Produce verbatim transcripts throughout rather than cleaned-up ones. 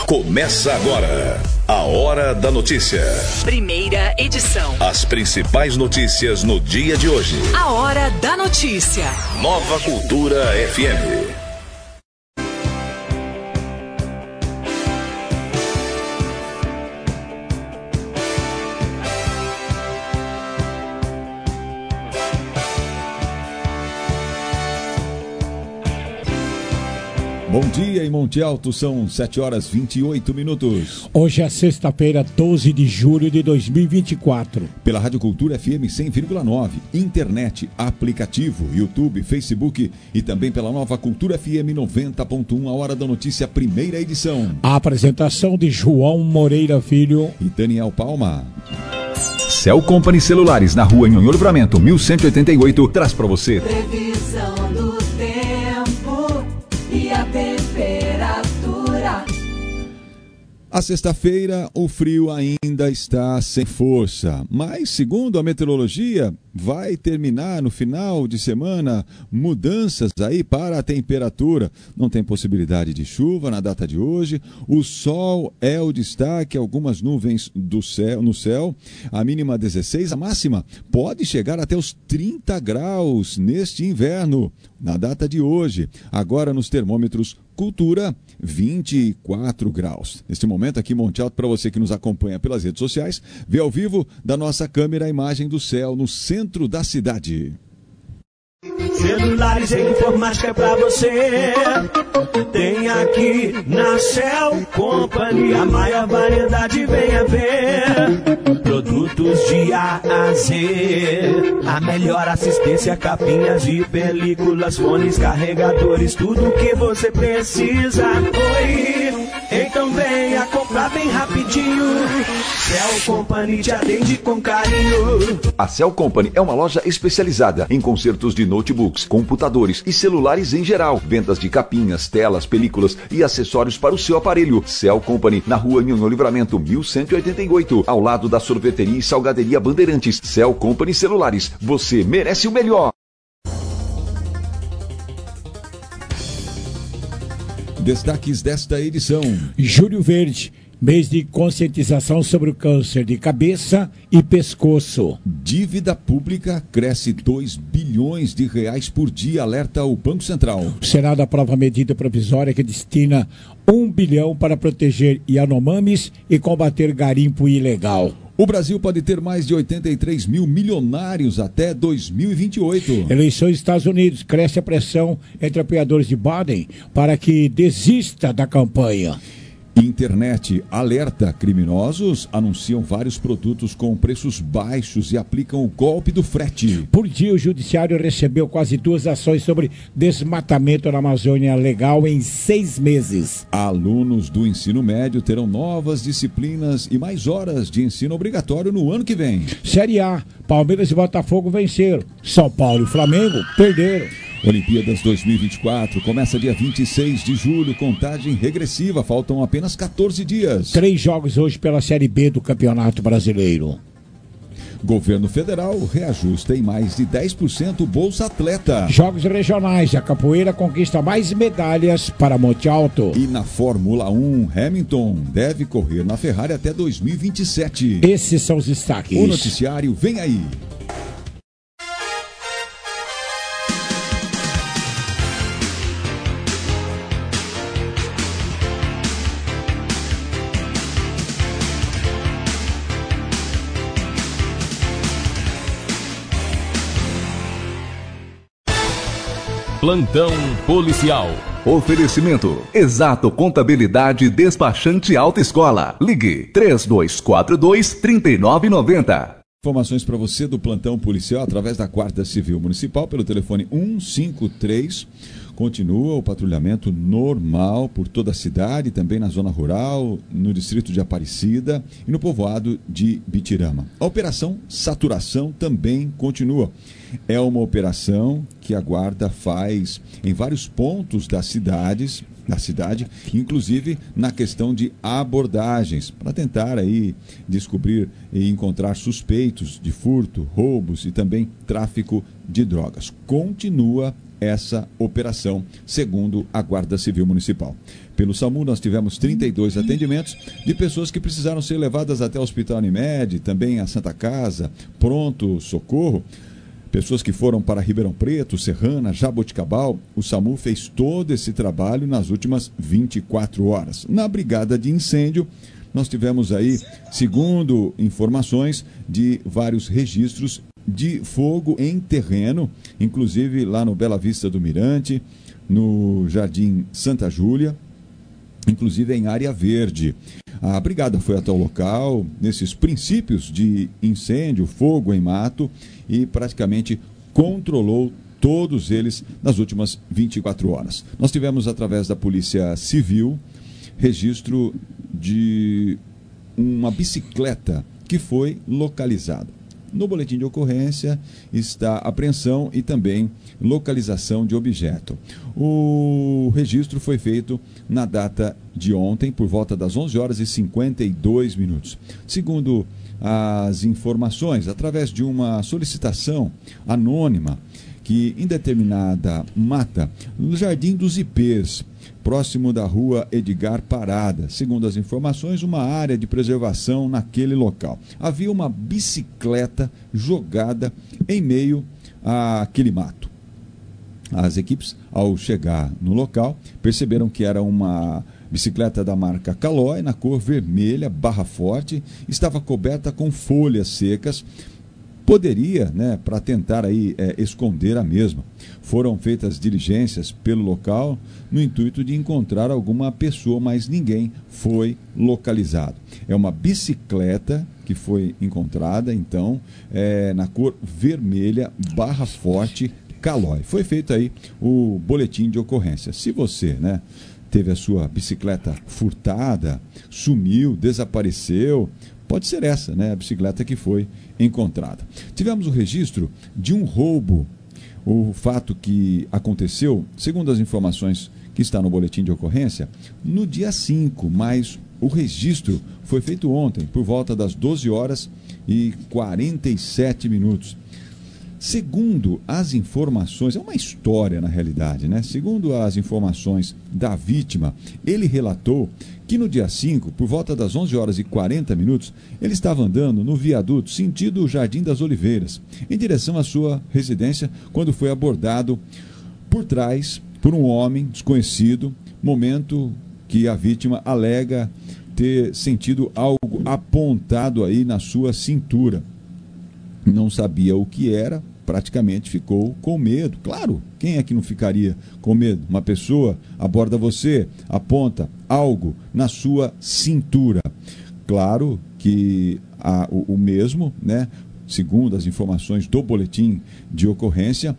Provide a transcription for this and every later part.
Começa agora a Hora da Notícia. Primeira edição. As principais notícias no dia de hoje. A Hora da Notícia. Nova Cultura F M. Bom dia em Monte Alto, são sete horas e vinte e oito minutos. Hoje é sexta-feira, doze de julho de dois mil e vinte e quatro. Pela Rádio Cultura F M cem vírgula nove, internet, aplicativo, YouTube, Facebook e também pela Nova Cultura F M noventa ponto um, a Hora da Notícia, primeira edição. A apresentação de João Moreira Filho e Daniel Palma. Cell Company Celulares, na rua Nhonhô Livramento, mil cento e oitenta e oito, traz para você previsão do tempo e a temperatura. A sexta-feira, o frio ainda está sem força, mas, segundo a meteorologia, vai terminar no final de semana mudanças aí para a temperatura. Não tem possibilidade de chuva na data de hoje. O sol é o destaque, algumas nuvens do céu, no céu. A mínima dezesseis, a máxima pode chegar até os trinta graus neste inverno, na data de hoje. Agora nos termômetros Cultura, vinte e quatro graus. Neste momento aqui, Monte Alto, para você que nos acompanha pelas redes sociais, vê ao vivo da nossa câmera a imagem do céu no centro da cidade. Celulares e informática pra você. Tem aqui na Cell Company a maior variedade, venha ver. Produtos de A a Z, a melhor assistência, capinhas e películas, fones, carregadores, tudo que você precisa. Oi, então venha comprar bem rapidinho. Cell Company te atende com carinho. A Cell Company é uma loja especializada em consertos de notebooks, computadores e celulares em geral. Vendas de capinhas, telas, películas e acessórios para o seu aparelho. Cell Company, na rua Nhonhô Livramento, mil cento e oitenta e oito, ao lado da sorveteria e salgaderia Bandeirantes. Cell Company Celulares, você merece o melhor. Destaques desta edição. Julho Verde, mês de conscientização sobre o câncer de cabeça e pescoço. Dívida pública cresce dois bilhões de reais por dia, alerta o Banco Central. O Senado aprova a medida provisória que destina um bilhão para proteger Yanomamis e combater garimpo ilegal. O Brasil pode ter mais de oitenta e três mil milionários até dois mil e vinte e oito. Eleições dos Estados Unidos, cresce a pressão entre apoiadores de Biden para que desista da campanha. Internet alerta: criminosos anunciam vários produtos com preços baixos e aplicam o golpe do frete. Por dia, o Judiciário recebeu quase duas ações sobre desmatamento na Amazônia Legal em seis meses. Alunos do ensino médio terão novas disciplinas e mais horas de ensino obrigatório no ano que vem. Série A, Palmeiras e Botafogo venceram. São Paulo e Flamengo perderam. Olimpíadas dois mil e vinte e quatro começa dia vinte e seis de julho, contagem regressiva, faltam apenas quatorze dias. Três jogos hoje pela Série B do Campeonato Brasileiro. Governo Federal reajusta em mais de dez por cento o Bolsa Atleta. Jogos regionais, a capoeira conquista mais medalhas para Monte Alto. E na Fórmula um, Hamilton deve correr na Ferrari até dois mil e vinte e sete. Esses são os destaques. O noticiário vem aí. Plantão policial. Oferecimento: Exato Contabilidade Despachante Alta Escola. Ligue três dois quatro dois, três nove nove zero. Informações para você do plantão policial através da Guarda Civil Municipal pelo telefone um cinco três. Continua o patrulhamento normal por toda a cidade, também na zona rural, no distrito de Aparecida e no povoado de Bitirama. A operação Saturação também continua. É uma operação que a Guarda faz em vários pontos das cidades, da cidade, inclusive na questão de abordagens, para tentar aí descobrir e encontrar suspeitos de furto, roubos e também tráfico de drogas. Continua essa operação, segundo a Guarda Civil Municipal. Pelo SAMU, nós tivemos trinta e dois atendimentos de pessoas que precisaram ser levadas até o Hospital Unimed, também a Santa Casa, Pronto Socorro. Pessoas que foram para Ribeirão Preto, Serrana, Jaboticabal. O SAMU fez todo esse trabalho nas últimas vinte e quatro horas. Na brigada de incêndio, nós tivemos aí, segundo informações, de vários registros de fogo em terreno, inclusive lá no Bela Vista do Mirante, no Jardim Santa Júlia, inclusive em área verde. A brigada foi até o local, nesses princípios de incêndio, fogo em mato, e praticamente controlou todos eles nas últimas vinte e quatro horas. Nós tivemos, através da Polícia Civil, registro de uma bicicleta que foi localizada. No boletim de ocorrência está apreensão e também localização de objeto. O registro foi feito na data de ontem, por volta das onze horas e cinquenta e dois minutos. Segundo as informações, através de uma solicitação anônima, que em determinada mata, no Jardim dos Ipês, próximo da rua Edgar Parada, segundo as informações, uma área de preservação naquele local. Havia uma bicicleta jogada em meio àquele mato. As equipes, ao chegar no local, perceberam que era uma bicicleta da marca Caloi, na cor vermelha, barra forte, estava coberta com folhas secas. Poderia, né, para tentar aí, é, esconder a mesma. Foram feitas diligências pelo local no intuito de encontrar alguma pessoa, mas ninguém foi localizado. É uma bicicleta que foi encontrada, então, é, na cor vermelha, barra forte, Caloi. Foi feito aí o boletim de ocorrência. Se você, né, teve a sua bicicleta furtada, sumiu, desapareceu, pode ser essa, né, a bicicleta que foi encontrada. Tivemos o registro de um roubo. O fato que aconteceu, segundo as informações que está no boletim de ocorrência, no dia cinco, mas o registro foi feito ontem, por volta das doze horas e quarenta e sete minutos. Segundo as informações, é uma história na realidade, né? Segundo as informações da vítima, ele relatou que no dia cinco, por volta das onze horas e quarenta minutos, ele estava andando no viaduto sentido Jardim das Oliveiras, em direção à sua residência, quando foi abordado por trás por um homem desconhecido, momento que a vítima alega ter sentido algo apontado aí na sua cintura. Não sabia o que era, praticamente ficou com medo. Claro, quem é que não ficaria com medo? Uma pessoa aborda você, aponta algo na sua cintura. Claro que a, o, o mesmo, né, segundo as informações do boletim de ocorrência,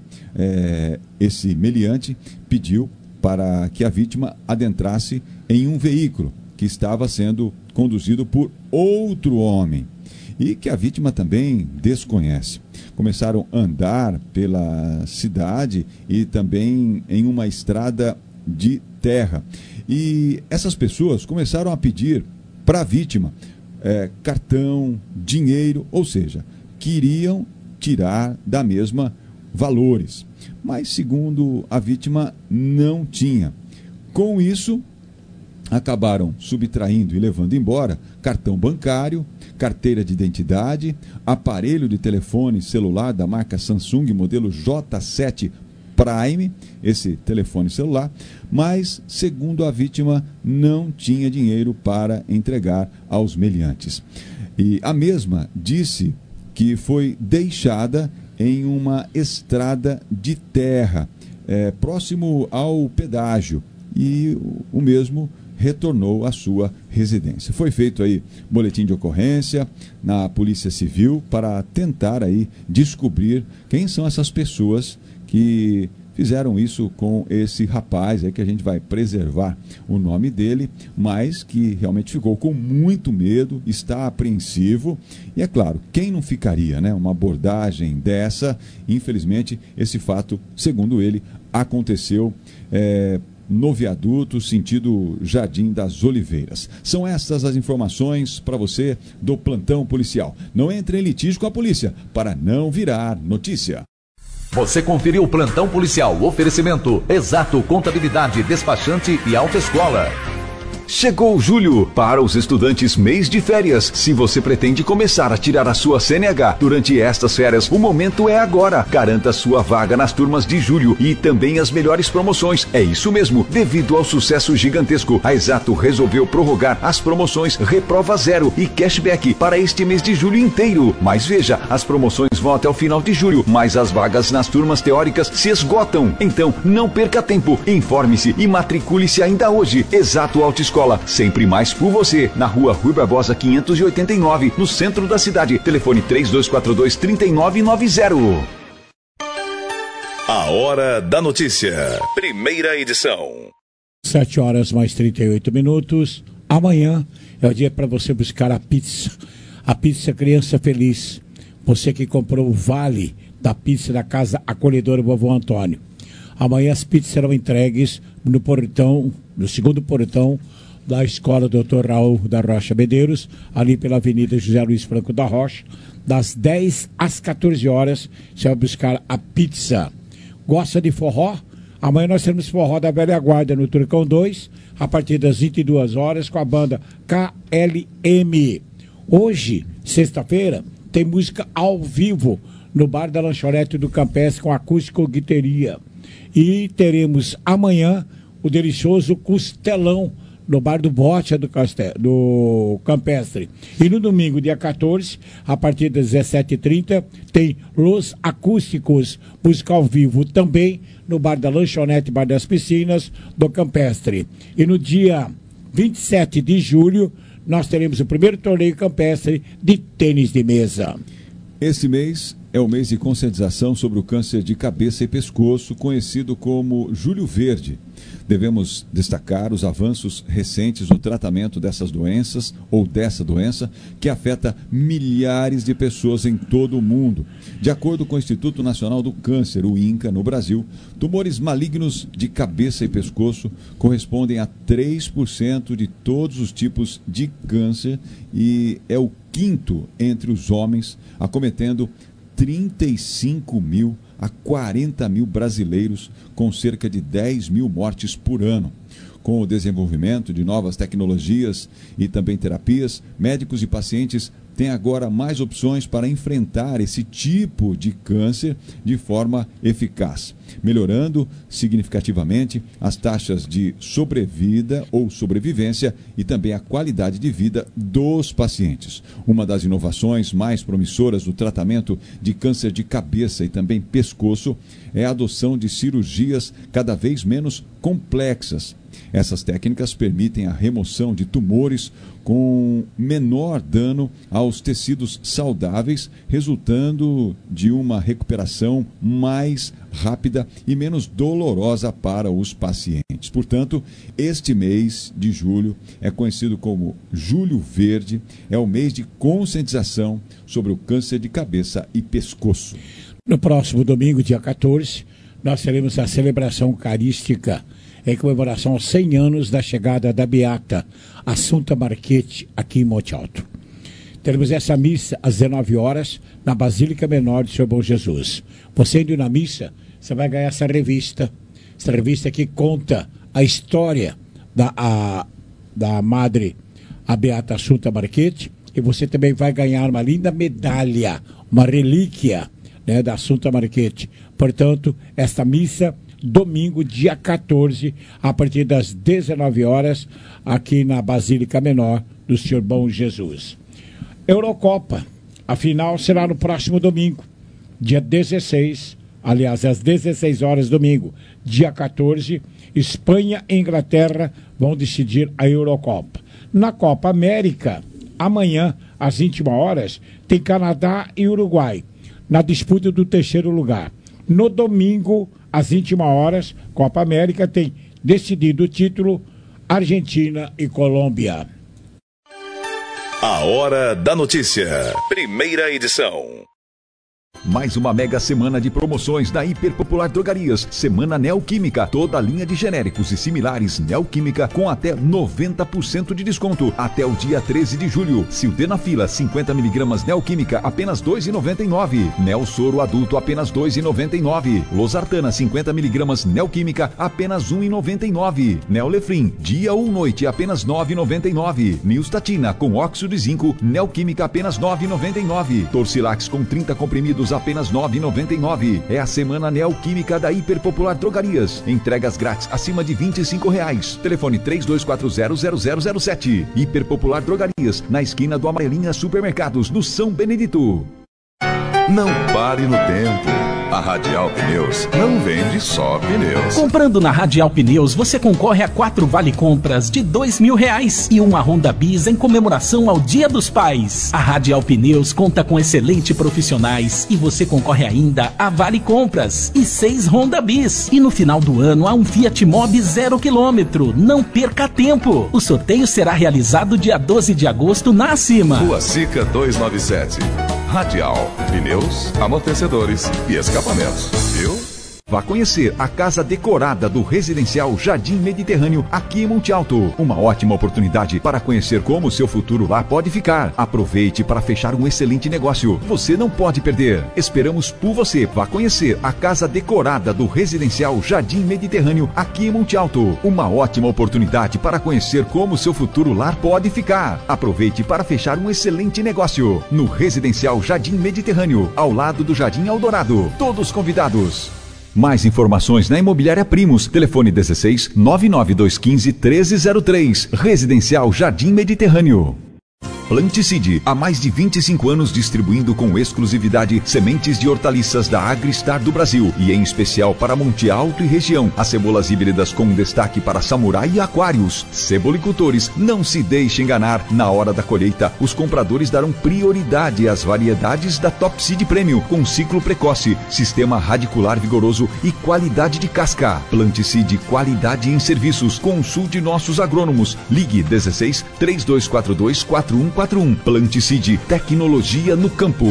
é, esse meliante pediu para que a vítima adentrasse em um veículo que estava sendo conduzido por outro homem e que a vítima também desconhece. Começaram a andar pela cidade e também em uma estrada de terra. E essas pessoas começaram a pedir para a vítima é, cartão, dinheiro, ou seja, queriam tirar da mesma valores. Mas, segundo a vítima, não tinha. Com isso, acabaram subtraindo e levando embora cartão bancário, carteira de identidade, aparelho de telefone celular da marca Samsung, modelo J sete Prime, esse telefone celular, mas, segundo a vítima, não tinha dinheiro para entregar aos meliantes. E a mesma disse que foi deixada em uma estrada de terra, é, próximo ao pedágio, e o mesmo retornou à sua residência. Foi feito aí boletim de ocorrência na Polícia Civil para tentar aí descobrir quem são essas pessoas que fizeram isso com esse rapaz aí, que a gente vai preservar o nome dele, mas que realmente ficou com muito medo, está apreensivo. E é claro, quem não ficaria, né? Uma abordagem dessa, infelizmente, esse fato, segundo ele, aconteceu é, no viaduto, sentido Jardim das Oliveiras. São essas as informações para você do plantão policial. Não entre em litígio com a polícia, para não virar notícia. Você conferiu o Plantão Policial, oferecimento Exato Contabilidade, Despachante e Autoescola. Chegou julho, para os estudantes mês de férias. Se você pretende começar a tirar a sua C N H durante estas férias, o momento é agora. Garanta sua vaga nas turmas de julho e também as melhores promoções. É isso mesmo, devido ao sucesso gigantesco, a Exato resolveu prorrogar as promoções Reprova Zero e Cashback para este mês de julho inteiro. Mas veja, as promoções vão até o final de julho, mas as vagas nas turmas teóricas se esgotam. Então, não perca tempo, informe-se e matricule-se ainda hoje. Exato Autoescola. Sempre mais por você, na rua Rui Barbosa quinhentos e oitenta e nove, no centro da cidade. Telefone três dois quatro dois, três nove nove zero. A Hora da Notícia, primeira edição. sete horas mais trinta e oito minutos. Amanhã é o dia para você buscar a pizza. A pizza Criança Feliz. Você que comprou o vale da pizza da Casa Acolhedora Vovô Antônio. Amanhã as pizzas serão entregues no portão, no segundo portão da Escola doutor Raul da Rocha Medeiros, ali pela Avenida José Luiz Franco da Rocha, das dez às quatorze horas, você vai buscar a pizza. Gosta de forró? Amanhã nós teremos forró da Velha Guarda no Turcão dois, a partir das vinte e duas horas, com a banda K L M. Hoje, sexta-feira, tem música ao vivo no Bar da Lanchonete do Campestre com acústico guitarria. E teremos amanhã o delicioso costelão no Bar do Bote do, Castel, do Campestre. E no domingo, dia quatorze, a partir das dezessete e trinta, tem Los Acústicos, música ao vivo também no Bar da Lanchonete, Bar das Piscinas do Campestre. E no dia vinte e sete de julho, nós teremos o primeiro torneio campestre de tênis de mesa. Esse mês é o mês de conscientização sobre o câncer de cabeça e pescoço, conhecido como Julho Verde. Devemos destacar os avanços recentes no tratamento dessas doenças, ou dessa doença, que afeta milhares de pessoas em todo o mundo. De acordo com o Instituto Nacional do Câncer, o INCA, no Brasil, tumores malignos de cabeça e pescoço correspondem a três por cento de todos os tipos de câncer e é o quinto entre os homens, acometendo trinta e cinco mil a quarenta mil brasileiros, com cerca de dez mil mortes por ano. Com o desenvolvimento de novas tecnologias e também terapias, médicos e pacientes têm agora mais opções para enfrentar esse tipo de câncer de forma eficaz, melhorando significativamente as taxas de sobrevida ou sobrevivência e também a qualidade de vida dos pacientes. Uma das inovações mais promissoras do tratamento de câncer de cabeça e também pescoço é a adoção de cirurgias cada vez menos complexas. Essas técnicas permitem a remoção de tumores com menor dano aos tecidos saudáveis, resultando de uma recuperação mais rápida e menos dolorosa para os pacientes. Portanto, este mês de julho é conhecido como Julho Verde, é o mês de conscientização sobre o câncer de cabeça e pescoço. No próximo domingo, dia quatorze, nós teremos a celebração eucarística em comemoração aos cem anos da chegada da Beata Assunta Marchetti aqui em Monte Alto. Teremos essa missa às dezenove horas na Basílica Menor de Senhor Bom Jesus. Você indo na missa, você vai ganhar essa revista, essa revista que conta a história da, a, da Madre a Beata Assunta Marchetti, e você também vai ganhar uma linda medalha, uma relíquia, né, da Assunta Marchetti. Portanto, esta missa domingo, dia quatorze, a partir das dezenove horas, aqui na Basílica Menor do Senhor Bom Jesus. Eurocopa, a final será no próximo domingo, dia dezesseis, aliás, às dezesseis horas, domingo, dia quatorze, Espanha e Inglaterra vão decidir a Eurocopa. Na Copa América, amanhã, às vinte e uma horas, tem Canadá e Uruguai, na disputa do terceiro lugar. No domingo, às vinte e uma horas, Copa América tem decidido o título Argentina e Colômbia. A Hora da Notícia, primeira edição. Mais uma mega semana de promoções da Hiperpopular Drogarias. Semana Neoquímica. Toda a linha de genéricos e similares Neoquímica com até noventa por cento de desconto. Até o dia treze de julho. Sildenafila cinquenta miligramas Neoquímica apenas dois reais e noventa e nove centavos. Neosoro adulto apenas dois reais e noventa e nove centavos. Losartana cinquenta miligramas Neoquímica apenas um real e noventa e nove centavos. Neolefrin dia ou noite apenas nove reais e noventa e nove centavos. Nilstatina com óxido de zinco Neoquímica apenas nove reais e noventa e nove centavos. Torcilax com trinta comprimidos apenas nove reais e noventa e nove centavos. É a semana Neoquímica da Hiperpopular Drogarias. Entregas grátis acima de vinte e cinco reais. Telefone três dois quatro zero zero zero zero sete. Hiperpopular Drogarias, na esquina do Amarelinha Supermercados, no São Benedito. Não pare no tempo. A Radial Pneus não vende só pneus. Comprando na Radial Pneus, você concorre a quatro vale compras de dois mil reais e uma Honda Bis em comemoração ao Dia dos Pais. A Radial Pneus conta com excelentes profissionais e você concorre ainda a vale compras e seis Honda Bis. E no final do ano há um Fiat Mobi zero quilômetro. Não perca tempo. O sorteio será realizado dia doze de agosto na Acima. Rua Sica duzentos e noventa e sete. Radial, pneus, amortecedores e escapamentos, viu? Vá conhecer a casa decorada do Residencial Jardim Mediterrâneo aqui em Monte Alto. Uma ótima oportunidade para conhecer como o seu futuro lá pode ficar. Aproveite para fechar um excelente negócio. Você não pode perder. Esperamos por você. Vá conhecer a casa decorada do Residencial Jardim Mediterrâneo aqui em Monte Alto. Uma ótima oportunidade para conhecer como o seu futuro lar pode ficar. Aproveite para fechar um excelente negócio. No Residencial Jardim Mediterrâneo, ao lado do Jardim Eldorado. Todos convidados. Mais informações na Imobiliária Primos. Telefone dezesseis, nove nove dois um cinco, treze zero três. Residencial Jardim Mediterrâneo. Planticide, há mais de vinte e cinco anos distribuindo com exclusividade sementes de hortaliças da Agristar do Brasil e em especial para Monte Alto e região. As cebolas híbridas com destaque para samurai e aquários. Cebolicultores, não se deixe enganar. Na hora da colheita, os compradores darão prioridade às variedades da Top Seed Premium com ciclo precoce, sistema radicular vigoroso e qualidade de casca. Planticide, qualidade em serviços. Consulte nossos agrônomos. Ligue dezesseis, três dois quatro dois, quatro um quatro um. Planticide, tecnologia no campo.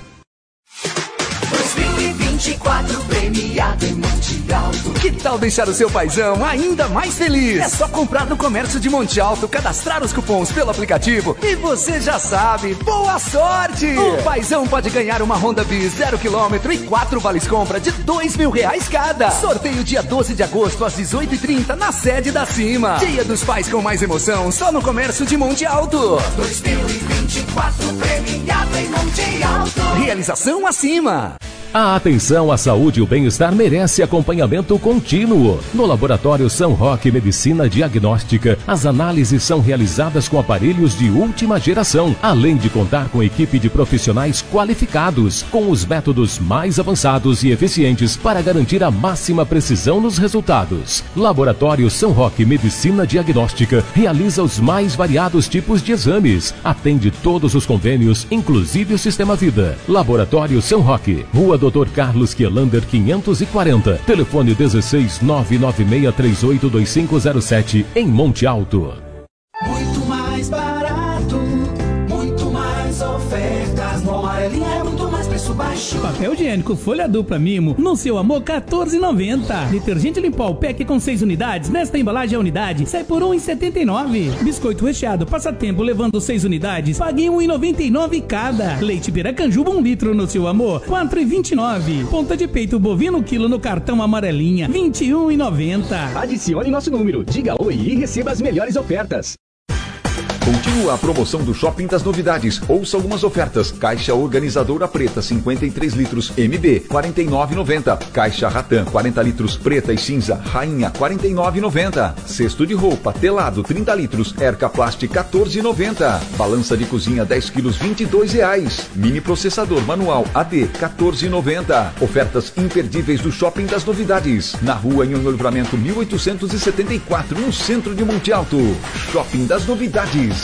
dois mil e vinte e quatro premiado em Monte Alto. Que tal deixar o seu paizão ainda mais feliz? É só comprar no comércio de Monte Alto, cadastrar os cupons pelo aplicativo e você já sabe, boa sorte! O paizão pode ganhar uma Honda Bis zero quilômetro e quatro vales compra de dois mil reais cada. Sorteio dia doze de agosto às dezoito e trinta na sede da Cima. Dia dos Pais com mais emoção só no comércio de Monte Alto. dois mil e vinte e quatro premiado em Monte Alto. Realização Acima. A atenção à saúde e o bem-estar merece acompanhamento contínuo. No Laboratório São Roque Medicina Diagnóstica, as análises são realizadas com aparelhos de última geração, além de contar com equipe de profissionais qualificados, com os métodos mais avançados e eficientes para garantir a máxima precisão nos resultados. Laboratório São Roque Medicina Diagnóstica realiza os mais variados tipos de exames, atende todos os convênios, inclusive o Sistema Vida. Laboratório São Roque, Rua doutor Carlos Quielander quinhentos e quarenta, telefone dezesseis, nove nove seis três oito dois cinco zero sete, em Monte Alto. Muito mais barato, muito mais ofertas. No Amarelinha é muito mais preço baixo. Papel higiênico Folha Dupla Mimo, no Seu Amor, quatorze reais e noventa centavos. Detergente Limpol Pack com seis unidades, nesta embalagem a unidade sai por um real e setenta e nove centavos. Biscoito recheado Passatempo levando seis unidades, pague um real e noventa e nove centavos cada. Leite Piracanjuba um litro no Seu Amor, quatro reais e vinte e nove centavos. Ponta de peito bovino quilo no cartão Amarelinha, vinte e um reais e noventa centavos. Adicione nosso número, diga oi e receba as melhores ofertas. Continua a promoção do Shopping das Novidades. Ouça algumas ofertas. Caixa organizadora preta cinquenta e três litros M B quarenta e nove reais e noventa centavos. Caixa Ratan quarenta litros preta e cinza Rainha quarenta e nove reais e noventa centavos. Cesto de roupa telado trinta litros Erca Plast quatorze reais e noventa centavos. Balança de cozinha dez quilos vinte e dois reais. Mini processador manual A D quatorze reais e noventa centavos. Ofertas imperdíveis do Shopping das Novidades. Na rua Nhonhô Livramento mil oitocentos e setenta e quatro, no centro de Monte Alto. Shopping das Novidades.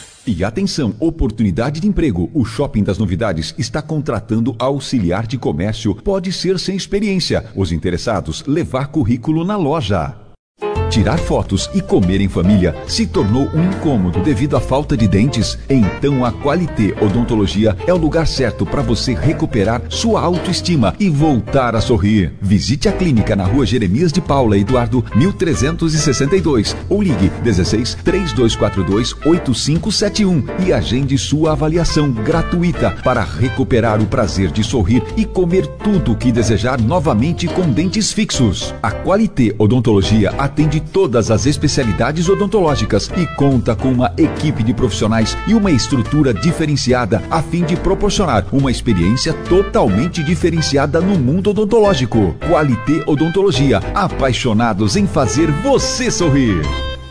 E atenção, oportunidade de emprego. O Shopping das Novidades está contratando auxiliar de comércio. Pode ser sem experiência. Os interessados, levar currículo na loja. Tirar fotos e comer em família se tornou um incômodo devido à falta de dentes? Então a Qualité Odontologia é o lugar certo para você recuperar sua autoestima e voltar a sorrir. Visite a clínica na rua Jeremias de Paula Eduardo mil trezentos e sessenta e dois ou ligue dezesseis, três dois quatro dois, oito cinco sete um e agende sua avaliação gratuita para recuperar o prazer de sorrir e comer tudo o que desejar novamente com dentes fixos. A Qualité Odontologia atende todas as especialidades odontológicas e conta com uma equipe de profissionais e uma estrutura diferenciada a fim de proporcionar uma experiência totalmente diferenciada no mundo odontológico. Qualité Odontologia, apaixonados em fazer você sorrir.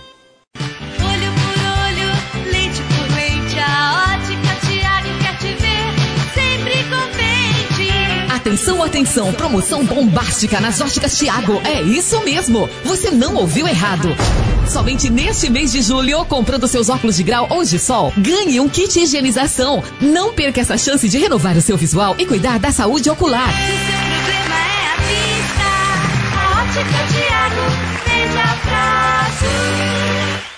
Atenção, atenção, promoção bombástica nas óticas Thiago. É isso mesmo, você não ouviu errado. Somente neste mês de julho, comprando seus óculos de grau ou de sol, ganhe um kit de higienização. Não perca essa chance de renovar o seu visual e cuidar da saúde ocular. Se o seu problema é a vista, a ótica Thiago fez abraço.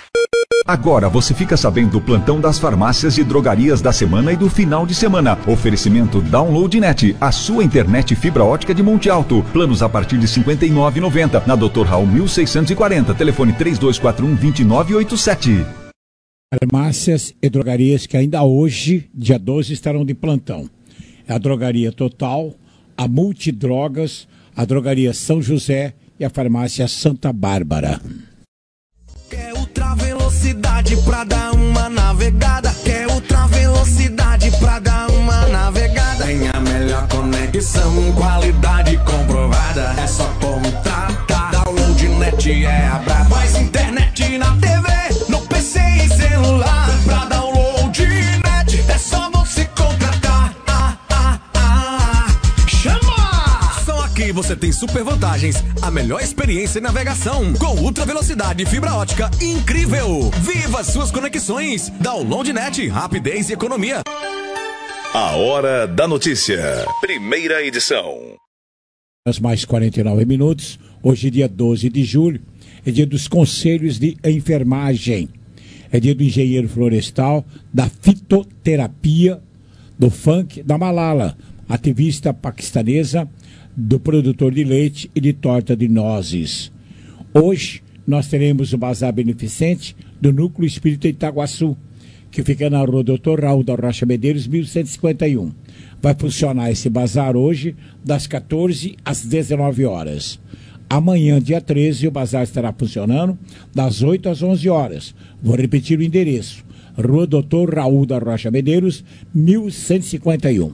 Agora você fica sabendo do plantão das farmácias e drogarias da semana e do final de semana. Oferecimento DownloadNet, a sua internet fibra ótica de Monte Alto. Planos a partir de cinquenta e nove reais e noventa centavos. Na doutor Raul mil seiscentos e quarenta. Telefone três dois quatro um, dois nove oito sete. Farmácias e drogarias que ainda hoje, dia doze, estarão de plantão. É a Drogaria Total, a Multidrogas, a Drogaria São José e a Farmácia Santa Bárbara. Quer ultra velocidade pra dar uma navegada? Quer ultra velocidade pra dar uma navegada? Tem a melhor conexão, qualidade comprovada. É só contratar. DownloadNet é a braba. Mais internet na T V, no P C e celular. Pra DownloadNet é só você contratar. Ah, ah, ah. Chama! Só aqui você tem super vantagens. A melhor experiência em navegação com ultra velocidade e fibra ótica incrível. Viva suas conexões. DownloadNet, rapidez e economia. A Hora da Notícia, primeira edição. Mais quarenta e nove minutos. Hoje, dia doze de julho, é dia dos conselhos de enfermagem. É dia do engenheiro florestal, da fitoterapia, do funk, da Malala, ativista paquistanesa, do produtor de leite e de torta de nozes. Hoje nós teremos o bazar beneficente do Núcleo Espírita Itaguaçu, que fica na rua doutor Raul da Rocha Medeiros, mil cento e cinquenta e um. Vai funcionar esse bazar hoje, das quatorze às dezenove horas. Amanhã, dia treze, o bazar estará funcionando das oito às onze horas. Vou repetir o endereço. Rua doutor Raul da Rocha Medeiros, mil cento e cinquenta e um.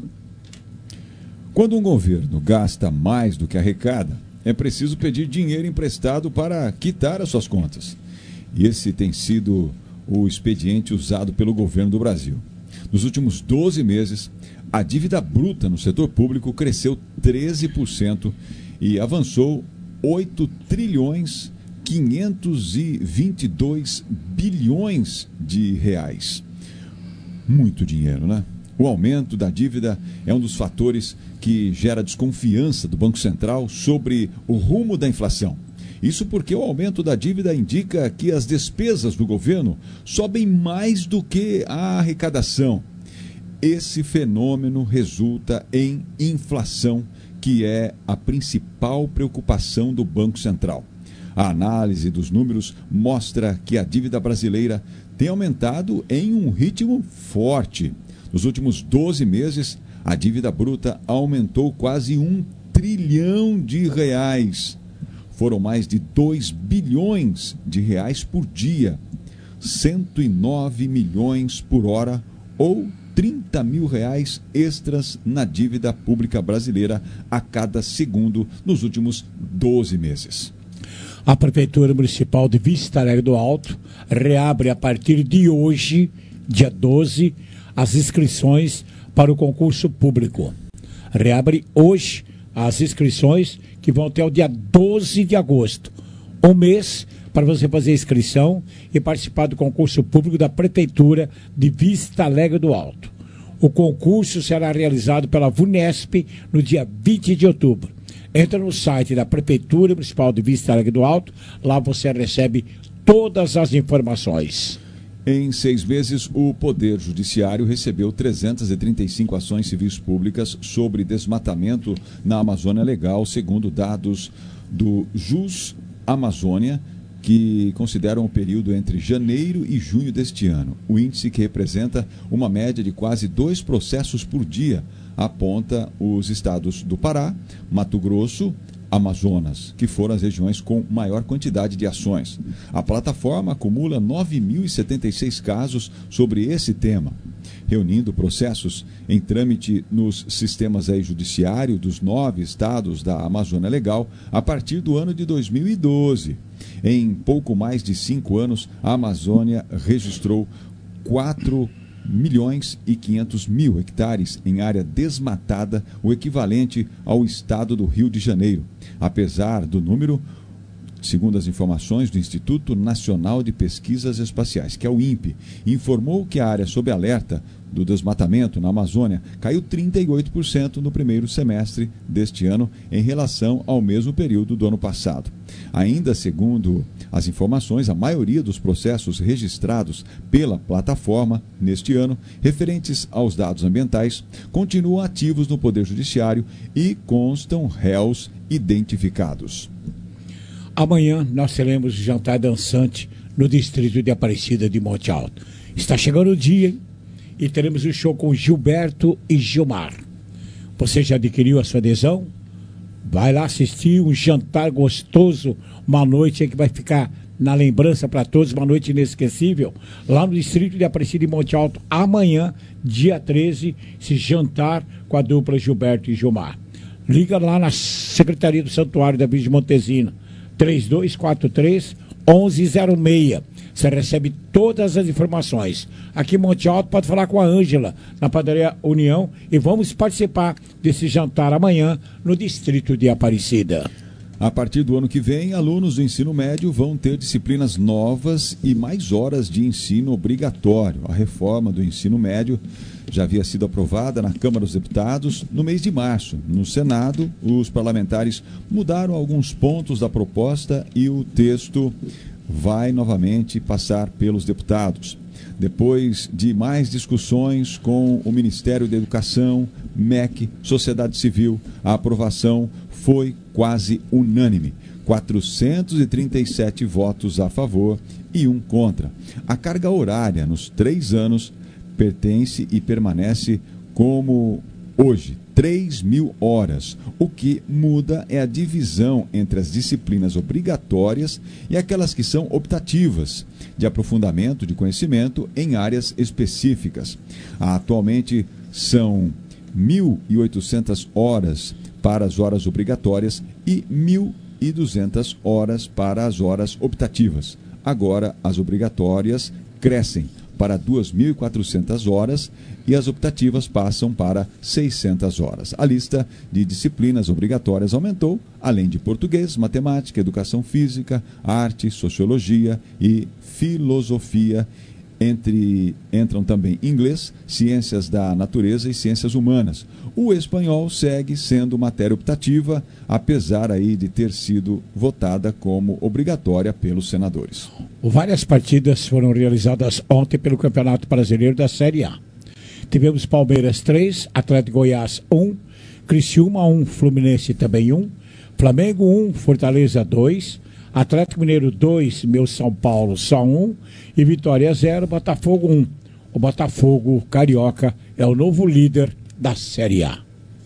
Quando um governo gasta mais do que arrecada, é preciso pedir dinheiro emprestado para quitar as suas contas. E esse tem sido o expediente usado pelo governo do Brasil. Nos últimos doze meses, a dívida bruta no setor público cresceu treze por cento e avançou oito trilhões quinhentos e vinte e dois bilhões de reais. Muito dinheiro, né? O aumento da dívida é um dos fatores que gera desconfiança do Banco Central sobre o rumo da inflação. Isso porque o aumento da dívida indica que as despesas do governo sobem mais do que a arrecadação. Esse fenômeno resulta em inflação, que é a principal preocupação do Banco Central. A análise dos números mostra que a dívida brasileira tem aumentado em um ritmo forte. Nos últimos doze meses, a dívida bruta aumentou quase um trilhão de reais. Foram mais de dois bilhões de reais por dia, cento e nove milhões por hora ou trinta mil reais extras na dívida pública brasileira a cada segundo nos últimos doze meses. A Prefeitura Municipal de Vista Alegre do Alto reabre a partir de hoje, dia doze, as inscrições para o concurso público. Reabre hoje as inscrições que vão até o dia doze de agosto. Um mês para você fazer inscrição e participar do concurso público da Prefeitura de Vista Alegre do Alto. O concurso será realizado pela VUNESP no dia vinte de outubro. Entra no site da Prefeitura Municipal de Vista Alegre do Alto, lá você recebe todas as informações. Em seis meses, o Poder Judiciário recebeu trezentas e trinta e cinco ações civis públicas sobre desmatamento na Amazônia Legal, segundo dados do Jus Amazônia, que consideram o período entre janeiro e junho deste ano. O índice, que representa uma média de quase dois processos por dia, aponta os estados do Pará, Mato Grosso, Amazonas, que foram as regiões com maior quantidade de ações. A plataforma acumula nove mil e setenta e seis casos sobre esse tema, reunindo processos em trâmite nos sistemas aí judiciário dos nove estados da Amazônia Legal a partir do ano de dois mil e doze. Em pouco mais de cinco anos, a Amazônia registrou quatro milhões e quinhentos mil hectares em área desmatada, o equivalente ao estado do Rio de Janeiro. Apesar do número, segundo as informações do Instituto Nacional de Pesquisas Espaciais, que é o INPE, informou que a área sob alerta do desmatamento na Amazônia caiu trinta e oito por cento no primeiro semestre deste ano em relação ao mesmo período do ano passado. Ainda segundo as informações, a maioria dos processos registrados pela plataforma neste ano, referentes aos dados ambientais, continuam ativos no Poder Judiciário e constam réus identificados. Amanhã nós teremos o jantar dançante no distrito de Aparecida de Monte Alto. Está chegando o dia, hein? E teremos o show com Gilberto e Gilmar. Você já adquiriu a sua adesão? Vai lá assistir um jantar gostoso, uma noite aí que vai ficar na lembrança para todos, uma noite inesquecível, lá no distrito de Aparecida de Monte Alto, amanhã, dia treze, esse jantar com a dupla Gilberto e Gilmar. Liga lá na Secretaria do Santuário da Virgem Montesina, três dois quatro três, um um zero seis. Você recebe todas as informações. Aqui em Monte Alto, pode falar com a Ângela, na Padaria União, e vamos participar desse jantar amanhã no distrito de Aparecida. A partir do ano que vem, alunos do ensino médio vão ter disciplinas novas e mais horas de ensino obrigatório. A reforma do ensino médio já havia sido aprovada na Câmara dos Deputados no mês de março. No Senado, os parlamentares mudaram alguns pontos da proposta e o texto vai novamente passar pelos deputados. Depois de mais discussões com o Ministério da Educação, M E C, Sociedade Civil, a aprovação foi quase unânime. quatrocentos e trinta e sete votos a favor e um contra. A carga horária nos três anos pertence e permanece como hoje, três mil horas. O que muda é a divisão entre as disciplinas obrigatórias e aquelas que são optativas, de aprofundamento de conhecimento em áreas específicas. Atualmente são mil e oitocentas horas para as horas obrigatórias e mil e duzentas horas para as horas optativas. Agora, as obrigatórias crescem para duas mil e quatrocentas horas e as optativas passam para seiscentas horas. A lista de disciplinas obrigatórias aumentou, além de português, matemática, educação física, arte, sociologia e filosofia. Entre, entram também inglês, ciências da natureza e ciências humanas. O espanhol segue sendo matéria optativa, apesar aí de ter sido votada como obrigatória pelos senadores. Várias partidas foram realizadas ontem pelo Campeonato Brasileiro da Série A. Tivemos Palmeiras três, Atlético Goiás um, Criciúma um, Fluminense também um, Flamengo um, Fortaleza dois, Atlético Mineiro dois, meu São Paulo só um e Vitória zero, Botafogo um. O Botafogo Carioca é o novo líder da Série A.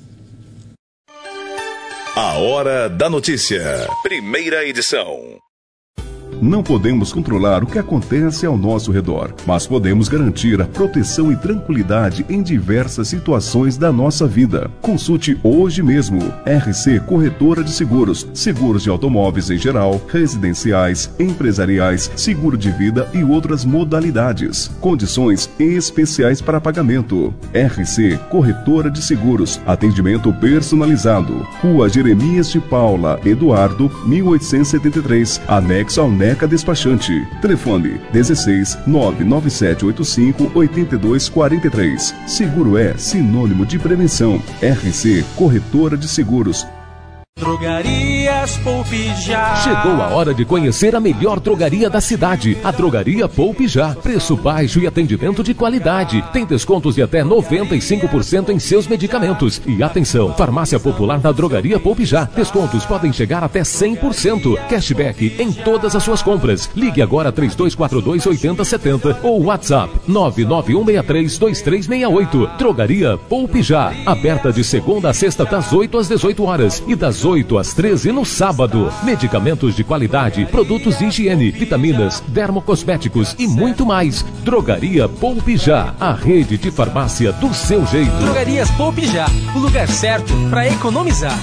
A Hora da Notícia. Primeira edição. Não podemos controlar o que acontece ao nosso redor, mas podemos garantir a proteção e tranquilidade em diversas situações da nossa vida. Consulte hoje mesmo. R C Corretora de Seguros. Seguros de automóveis em geral, residenciais, empresariais, seguro de vida e outras modalidades. Condições especiais para pagamento. R C Corretora de Seguros. Atendimento personalizado. Rua Jeremias de Paula, Eduardo, mil oitocentos e setenta e três. Anexo ao Neca Despachante. Telefone dezesseis, nove nove sete oito cinco, oito dois quatro três. Seguro é sinônimo de prevenção. R C Corretora de Seguros. Drogarias Poupe Já. Chegou a hora de conhecer a melhor drogaria da cidade, a Drogaria Poupe Já. Preço baixo e atendimento de qualidade. Tem descontos de até noventa e cinco por cento em seus medicamentos. E atenção, farmácia popular na Drogaria Poupe Já. Descontos podem chegar até cem por cento. Cashback em todas as suas compras. Ligue agora três dois quatro dois, oito zero sete zero ou WhatsApp nove nove um seis três, dois três seis oito. Drogaria Poupe Já. Aberta de segunda a sexta das oito às dezoito horas e das oito às treze no sábado. Medicamentos de qualidade, produtos de higiene, vitaminas, dermocosméticos e muito mais. Drogaria Poupe Já, a rede de farmácia do seu jeito. Drogarias Poupe Já, o lugar certo para economizar.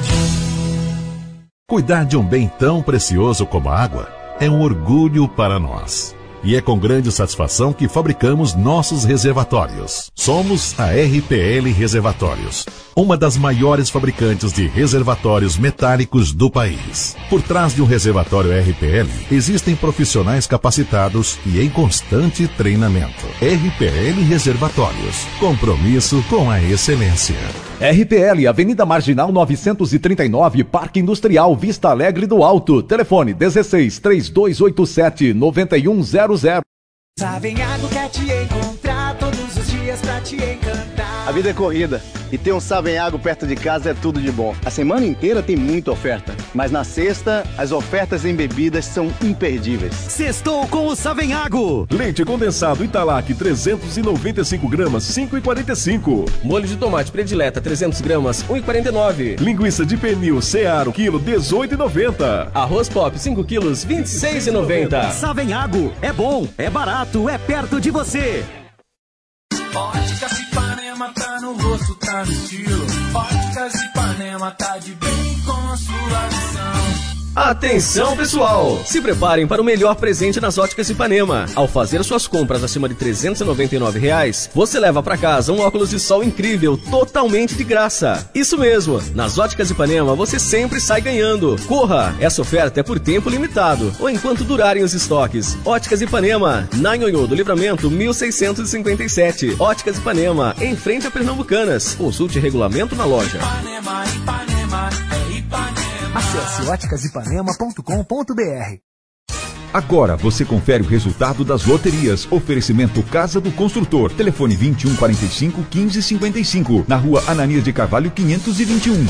Cuidar de um bem tão precioso como a água é um orgulho para nós. E é com grande satisfação que fabricamos nossos reservatórios. Somos a R P L Reservatórios, uma das maiores fabricantes de reservatórios metálicos do país. Por trás de um reservatório R P L, existem profissionais capacitados e em constante treinamento. R P L Reservatórios, compromisso com a excelência. R P L, Avenida Marginal novecentos e trinta e nove, Parque Industrial, Vista Alegre do Alto. Telefone dezesseis, três dois oito sete, nove um zero zero. Savenhago quer te encontrar todos os dias pra te encantar. A vida é corrida e ter um Savenhago perto de casa é tudo de bom. A semana inteira tem muita oferta, mas na sexta as ofertas em bebidas são imperdíveis. Sextou com o Savenhago. Leite condensado Italac trezentos e noventa e cinco gramas, cinco e quarenta e cinco. Molho de tomate predileta trezentos gramas, um e quarenta e nove. Linguiça de pernil Searo quilo dezoito e noventa. Arroz Pop cinco quilos, vinte e seis e noventa. Savenhago é bom, é barato, é perto de você. Óticas Ipanema tá no rosto, tá no estilo. Óticas Ipanema tá de bem com a sua visão. Atenção, pessoal! Se preparem para o melhor presente nas Óticas Ipanema. Ao fazer suas compras acima de trezentos e noventa e nove reais, você leva para casa um óculos de sol incrível, totalmente de graça. Isso mesmo! Nas Óticas Ipanema você sempre sai ganhando. Corra! Essa oferta é por tempo limitado, ou enquanto durarem os estoques. Óticas Ipanema, na Nhonhô do Livramento mil seiscentos e cinquenta e sete. Óticas Ipanema, em frente a Pernambucanas. Consulte regulamento na loja. Ipanema, Ipanema, é Ipanema. Acesse óticas ipanema ponto com ponto b r. Agora você confere o resultado das loterias. Oferecimento Casa do Construtor. Telefone vinte e um, quarenta e cinco, quinze, cinquenta e cinco. Na rua Ananias de Carvalho, quinhentos e vinte e um.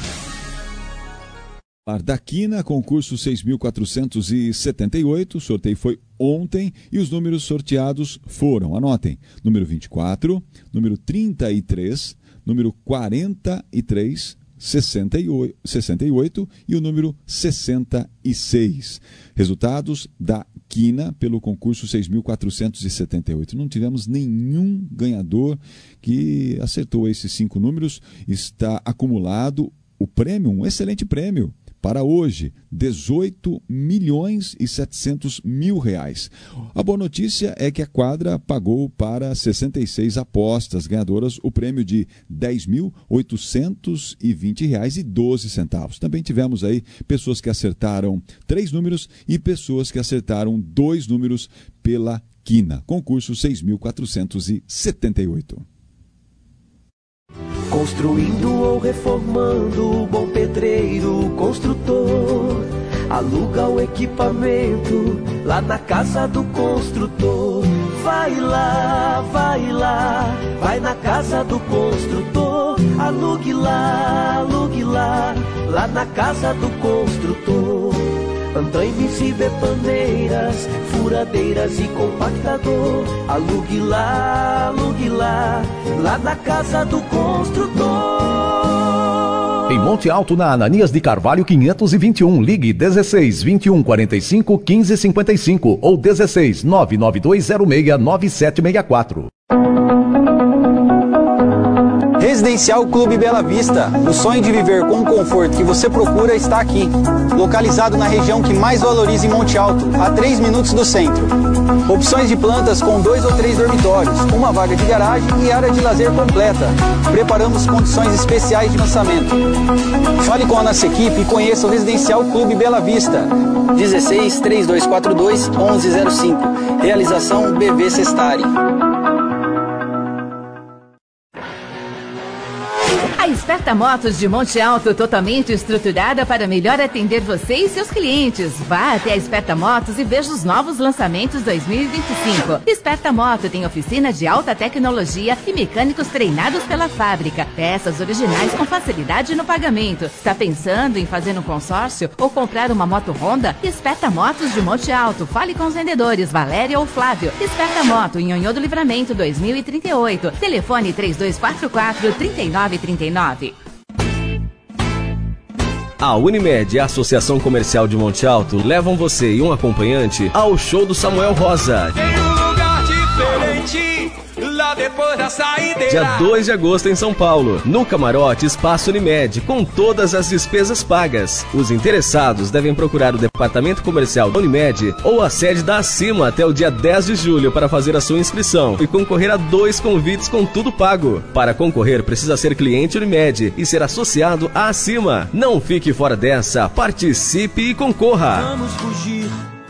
Da Quina, concurso seis mil quatrocentos e setenta e oito, o sorteio foi ontem e os números sorteados foram, anotem, número vinte e quatro, número trinta e três, número quarenta e três, sessenta e oito, sessenta e oito e o número sessenta e seis. Resultados da Quina pelo concurso seis mil quatrocentos e setenta e oito. Não tivemos nenhum ganhador que acertou esses cinco números. Está acumulado o prêmio, um excelente prêmio. Para hoje, dezoito milhões e setecentos mil reais. A boa notícia é que a quadra pagou para sessenta e seis apostas ganhadoras o prêmio de dez mil oitocentos e vinte reais e doze centavos. Também tivemos aí pessoas que acertaram três números e pessoas que acertaram dois números pela Quina. Concurso seis mil quatrocentos e setenta e oito. Construindo ou reformando, bom pedreiro, construtor, aluga o equipamento lá na casa do construtor. Vai lá, vai lá, vai na casa do construtor. Alugue lá, alugue lá, lá na casa do construtor. Andaimes e bepaneiras, furadeiras e compactador. Alugue lá, alugue lá, lá na casa do construtor. Em Monte Alto, na Ananias de Carvalho quinhentos e vinte e um, ligue dezesseis, vinte e um, quarenta e cinco, quinze, cinquenta e cinco ou dezesseis, nove nove dois zero seis, nove sete seis quatro. Residencial Clube Bela Vista. O sonho de viver com o conforto que você procura está aqui. Localizado na região que mais valoriza em Monte Alto, a três minutos do centro. Opções de plantas com dois ou três dormitórios, uma vaga de garagem e área de lazer completa. Preparamos condições especiais de lançamento. Fale com a nossa equipe e conheça o Residencial Clube Bela Vista. dezesseis, três dois quatro dois, onze zero cinco. Realização B V Sestari. A Esperta Motos de Monte Alto, totalmente estruturada para melhor atender você e seus clientes. Vá até a Esperta Motos e veja os novos lançamentos dois mil e vinte e cinco. Esperta Moto tem oficina de alta tecnologia e mecânicos treinados pela fábrica. Peças originais com facilidade no pagamento. Está pensando em fazer um consórcio ou comprar uma moto Honda? Esperta Motos de Monte Alto. Fale com os vendedores Valéria ou Flávio. Esperta Moto em Nhonhô do Livramento dois mil e trinta e oito. Telefone três dois quatro quatro, três nove três nove. A Unimed e a Associação Comercial de Monte Alto levam você e um acompanhante ao show do Samuel Rosa. Tem um lugar diferente lá depois da saideira. Dia dois de agosto em São Paulo, no Camarote Espaço Unimed, com todas as despesas pagas. Os interessados devem procurar o departamento comercial da Unimed ou a sede da Acima até o dia dez de julho para fazer a sua inscrição e concorrer a dois convites com tudo pago. Para concorrer, precisa ser cliente Unimed e ser associado à Acima. Não fique fora dessa, participe e concorra. Vamos fugir.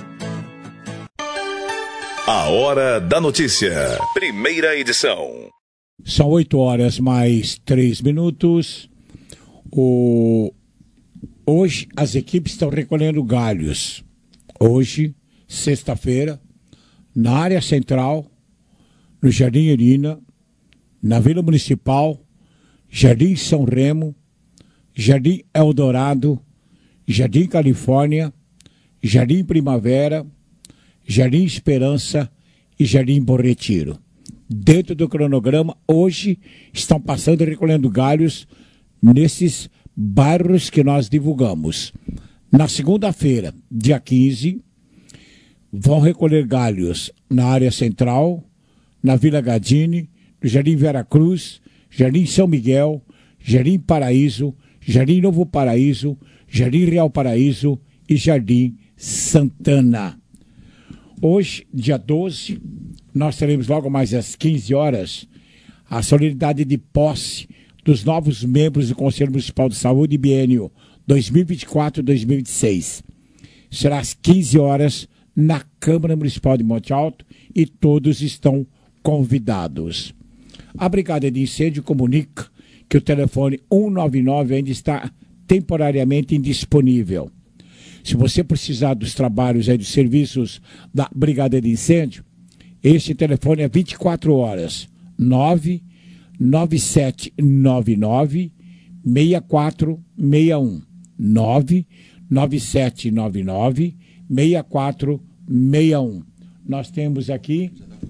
A Hora da Notícia, primeira edição. São oito horas mais três minutos. O... Hoje as equipes estão recolhendo galhos. Hoje, sexta-feira, na área central, no Jardim Irina, na Vila Municipal, Jardim São Remo, Jardim Eldorado, Jardim Califórnia, Jardim Primavera, Jardim Esperança e Jardim Bom Retiro. Dentro do cronograma, hoje estão passando e recolhendo galhos nesses bairros que nós divulgamos. Na segunda-feira, dia quinze, vão recolher galhos na área central, na Vila Gadini, no Jardim Vera Cruz, Jardim São Miguel, Jardim Paraíso, Jardim Novo Paraíso, Jardim Real Paraíso e Jardim Santana. Hoje, dia doze, nós teremos logo mais às quinze horas a solenidade de posse dos novos membros do Conselho Municipal de Saúde biênio dois mil e vinte e quatro a dois mil e vinte e seis. Será às quinze horas na Câmara Municipal de Monte Alto e todos estão convidados. A Brigada de Incêndio comunica que o telefone um nove nove ainda está temporariamente indisponível. Se você precisar dos trabalhos aí, dos serviços da Brigada de Incêndio, este telefone é vinte e quatro horas, nove nove sete nove nove, seis quatro seis um, nove nove sete nove nove, seis quatro seis um. Nós temos aqui...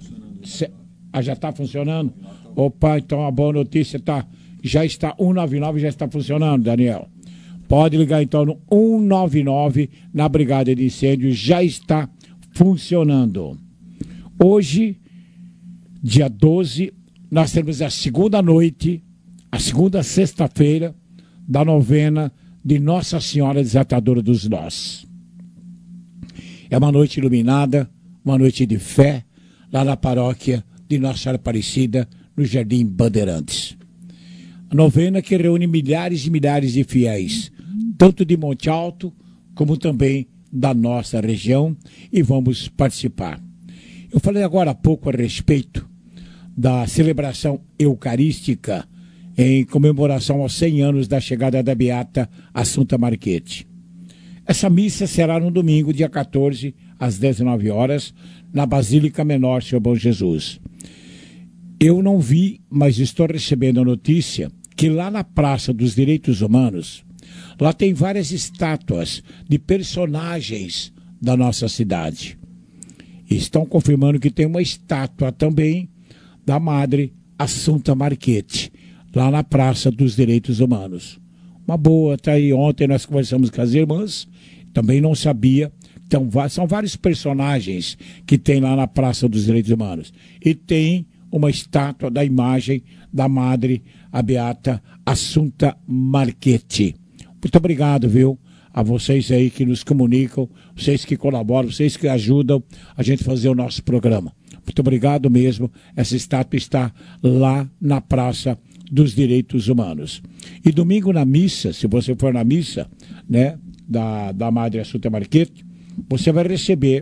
Ah, já está funcionando? Opa, então a boa notícia tá, já está, um nove nove já está funcionando, Daniel. Pode ligar então no um nove nove na Brigada de Incêndio, já está funcionando. Hoje, dia doze, nós temos a segunda noite, a segunda sexta-feira da novena de Nossa Senhora Desatadora dos Nós. É uma noite iluminada, uma noite de fé, lá na paróquia de Nossa Senhora Aparecida, no Jardim Bandeirantes. A novena que reúne milhares e milhares de fiéis, tanto de Monte Alto, como também da nossa região, e vamos participar. Eu falei agora há pouco a respeito da celebração eucarística em comemoração aos cem anos da chegada da Beata Assunta Marchetti. Essa missa será no domingo, dia quatorze, às dezenove horas, na Basílica Menor Senhor Bom Jesus. Eu não vi, mas estou recebendo a notícia que lá na Praça dos Direitos Humanos, lá tem várias estátuas de personagens da nossa cidade. Estão confirmando que tem uma estátua também da Madre Assunta Marchetti, lá na Praça dos Direitos Humanos. Uma boa, tá aí. Ontem nós conversamos com as irmãs, também não sabia. Então, são vários personagens que tem lá na Praça dos Direitos Humanos. E tem uma estátua da imagem da Madre, a Beata Assunta Marchetti. Muito obrigado, viu, a vocês aí que nos comunicam, vocês que colaboram, vocês que ajudam a gente fazer o nosso programa. Muito obrigado mesmo. Essa estátua está lá na Praça dos Direitos Humanos. E domingo na missa, se você for na missa, né, da, da Madre Assunta Marchetti, você vai receber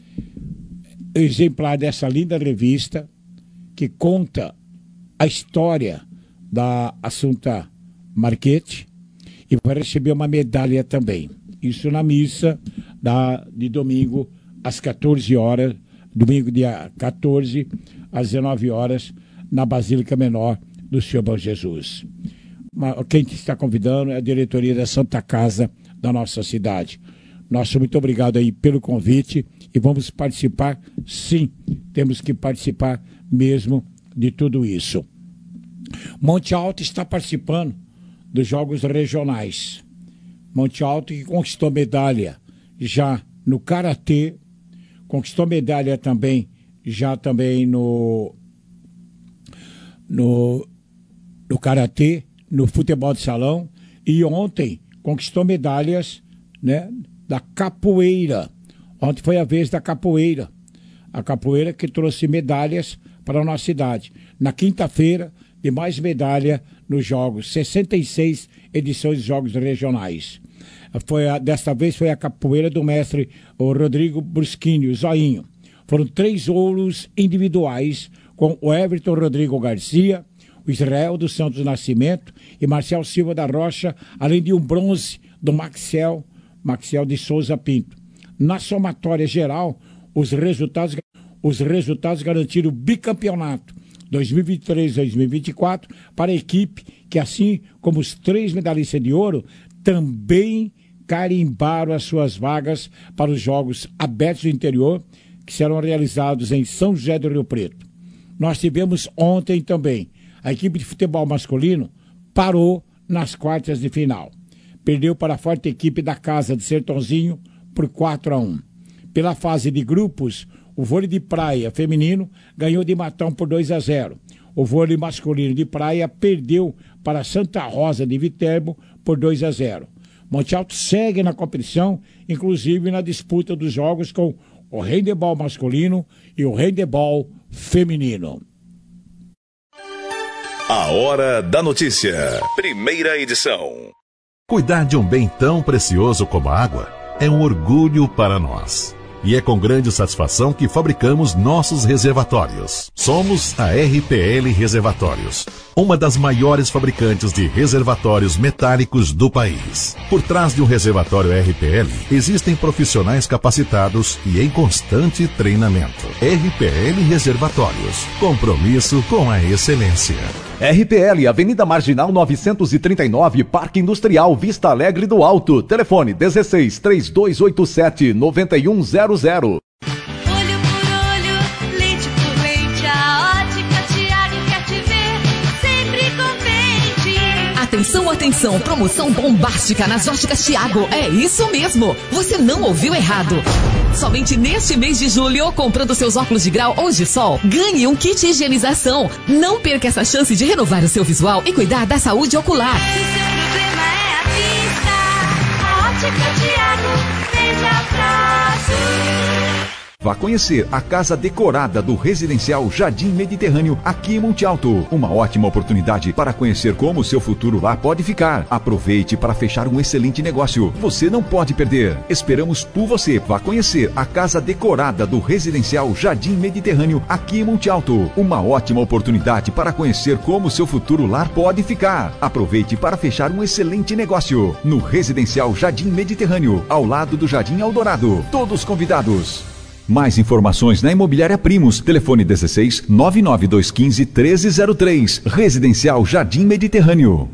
o exemplar dessa linda revista que conta a história da Assunta Marquete e vai receber uma medalha também. Isso na missa da, de domingo às quatorze horas, domingo dia quatorze às dezenove horas, na Basílica Menor do Senhor Bom Jesus. Quem está convidando é a diretoria da Santa Casa da nossa cidade. Nosso muito obrigado aí pelo convite e vamos participar, sim, temos que participar mesmo de tudo isso. Monte Alto está participando dos Jogos Regionais. Monte Alto que conquistou medalha já no Karatê, conquistou medalha também, já também no, no, no Karatê, no futebol de salão, e ontem conquistou medalhas, né, da capoeira. Ontem foi a vez da capoeira. A capoeira que trouxe medalhas para a nossa cidade. Na quinta-feira, de mais medalha nos Jogos, sessenta e seis edições de Jogos Regionais. Foi a, desta vez foi a capoeira do mestre o Rodrigo Bruschini, o Zoinho. Foram três ouros individuais com o Everton Rodrigo Garcia, o Israel dos Santos Nascimento e Marcel Silva da Rocha, além de um bronze do Maxiel, Maxiel de Souza Pinto. Na somatória geral, os resultados, os resultados garantiram o bicampeonato dois mil e vinte e três a dois mil e vinte e quatro para a equipe que, assim como os três medalhistas de ouro, também carimbaram as suas vagas para os Jogos Abertos do Interior, que serão realizados em São José do Rio Preto. Nós tivemos ontem também. A equipe de futebol masculino parou nas quartas de final. Perdeu para a forte equipe da Casa de Sertãozinho por quatro a um. Pela fase de grupos, o vôlei de praia feminino ganhou de Matão por dois a zero. O vôlei masculino de praia perdeu para Santa Rosa de Viterbo por dois a zero. Monte Alto segue na competição, inclusive na disputa dos jogos com o handebol masculino e o handebol feminino. A Hora da Notícia, primeira edição. Cuidar de um bem tão precioso como a água é um orgulho para nós. E é com grande satisfação que fabricamos nossos reservatórios. Somos a R P L Reservatórios, uma das maiores fabricantes de reservatórios metálicos do país. Por trás de um reservatório R P L, existem profissionais capacitados e em constante treinamento. R P L Reservatórios, compromisso com a excelência. R P L, Avenida Marginal novecentos e trinta e nove, Parque Industrial, Vista Alegre do Alto. Telefone dezesseis, três dois oito sete, nove um zero zero. Olho por olho, leite por leite, a Ótica Tiago quer te ver sempre contente. Atenção, atenção, promoção bombástica nas Óticas Tiago. É isso mesmo, você não ouviu errado. Somente neste mês de julho, comprando seus óculos de grau ou de sol, ganhe um kit de higienização. Não perca essa chance de renovar o seu visual e cuidar da saúde ocular. Se o seu problema é a vista, a Ótica Tiago fez abraço. Vá conhecer a casa decorada do residencial Jardim Mediterrâneo aqui em Monte Alto. Uma ótima oportunidade para conhecer como o seu futuro lá pode ficar. Aproveite para fechar um excelente negócio. Você não pode perder. Esperamos por você. Vá conhecer a casa decorada do residencial Jardim Mediterrâneo aqui em Monte Alto. Uma ótima oportunidade para conhecer como o seu futuro lá pode ficar. Aproveite para fechar um excelente negócio. No residencial Jardim Mediterrâneo, ao lado do Jardim Eldorado. Todos convidados. Mais informações na Imobiliária Primos. Telefone dezesseis, nove nove dois um cinco, treze zero três. Residencial Jardim Mediterrâneo.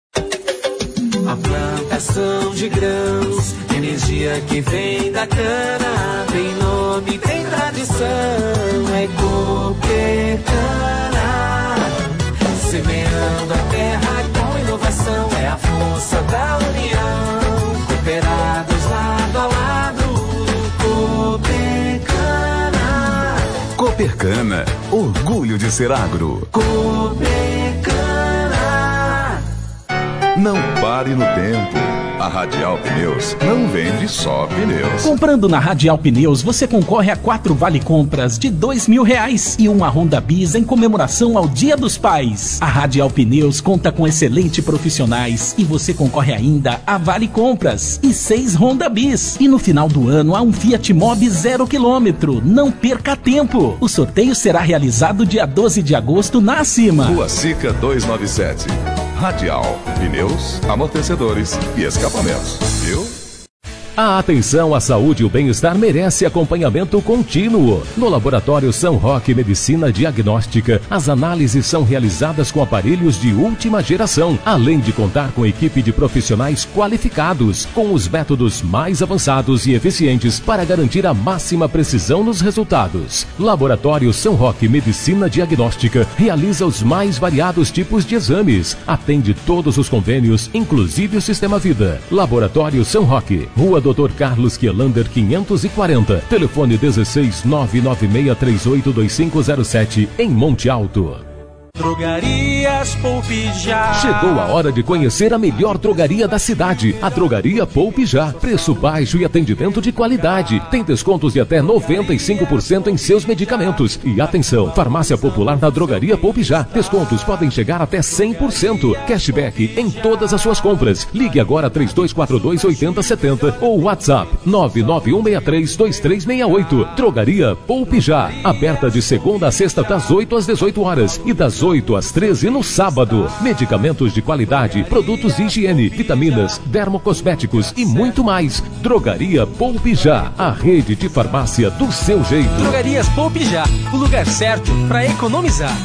A plantação de grãos, energia que vem da cana, tem nome, tem tradição, é Cooper Cana. Semeando a terra com inovação, é a força da união. Cooperados lado a lado, Cooper Cana. Cooper Cana, orgulho de ser agro. Cooper Cana. Não pare no tempo. A Radial Pneus não vende só pneus. Comprando na Radial Pneus, você concorre a quatro vale-compras de dois mil reais e uma Honda Bis em comemoração ao Dia dos Pais. A Radial Pneus conta com excelentes profissionais e você concorre ainda a vale-compras e seis Honda Bis. E no final do ano, há um Fiat Mobi zero quilômetro. Não perca tempo. O sorteio será realizado dia doze de agosto na Acima. Rua Sica duzentos e noventa e sete. Radial, pneus, amortecedores e escapamentos, viu? A atenção à saúde e o bem-estar merece acompanhamento contínuo. No Laboratório São Roque Medicina Diagnóstica, as análises são realizadas com aparelhos de última geração, além de contar com equipe de profissionais qualificados, com os métodos mais avançados e eficientes para garantir a máxima precisão nos resultados. Laboratório São Roque Medicina Diagnóstica realiza os mais variados tipos de exames, atende todos os convênios, inclusive o Sistema Vida. Laboratório São Roque, Rua doutor Carlos Quielander quinhentos e quarenta, telefone dezesseis nove nove seis três oito dois cinco zero sete, em Monte Alto. Drogarias Poupe Já. Chegou a hora de conhecer a melhor drogaria da cidade, a Drogaria Poupe Já. Preço baixo e atendimento de qualidade. Tem descontos de até noventa e cinco por cento em seus medicamentos. E atenção, farmácia popular na Drogaria Poupe Já. Descontos podem chegar até cem por cento. Cashback em todas as suas compras. Ligue agora três dois quatro dois oito zero sete zero ou WhatsApp nove nove um seis três dois três seis oito. Drogaria Poupe Já. Aberta de segunda a sexta das oito às dezoito horas e das oito às treze no sábado. Medicamentos de qualidade, produtos de higiene, vitaminas, dermocosméticos e muito mais. Drogaria Poupe Já, a rede de farmácia do seu jeito. Drogarias Poupe Já, o lugar certo para economizar.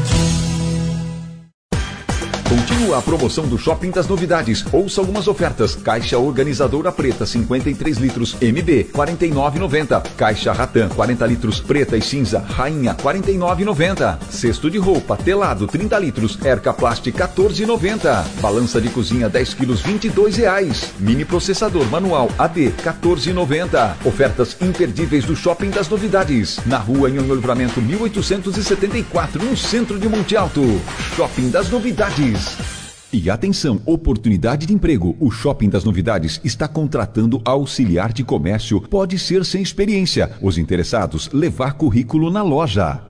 Continua a promoção do Shopping das Novidades. Ouça algumas ofertas. Caixa organizadora preta cinquenta e três litros M B quarenta e nove reais e noventa centavos. Caixa Ratan quarenta litros preta e cinza Rainha quarenta e nove reais e noventa centavos. Cesto de roupa telado trinta litros Erca Plast quatorze reais e noventa centavos. Balança de cozinha dez quilos vinte e dois reais. Mini processador manual A D quatorze reais e noventa centavos. Ofertas imperdíveis do Shopping das Novidades. Na rua Nhonhô Livramento mil oitocentos e setenta e quatro, no centro de Monte Alto. Shopping das Novidades. E atenção, oportunidade de emprego. O Shopping das Novidades está contratando auxiliar de comércio. Pode ser sem experiência. Os interessados, levar currículo na loja.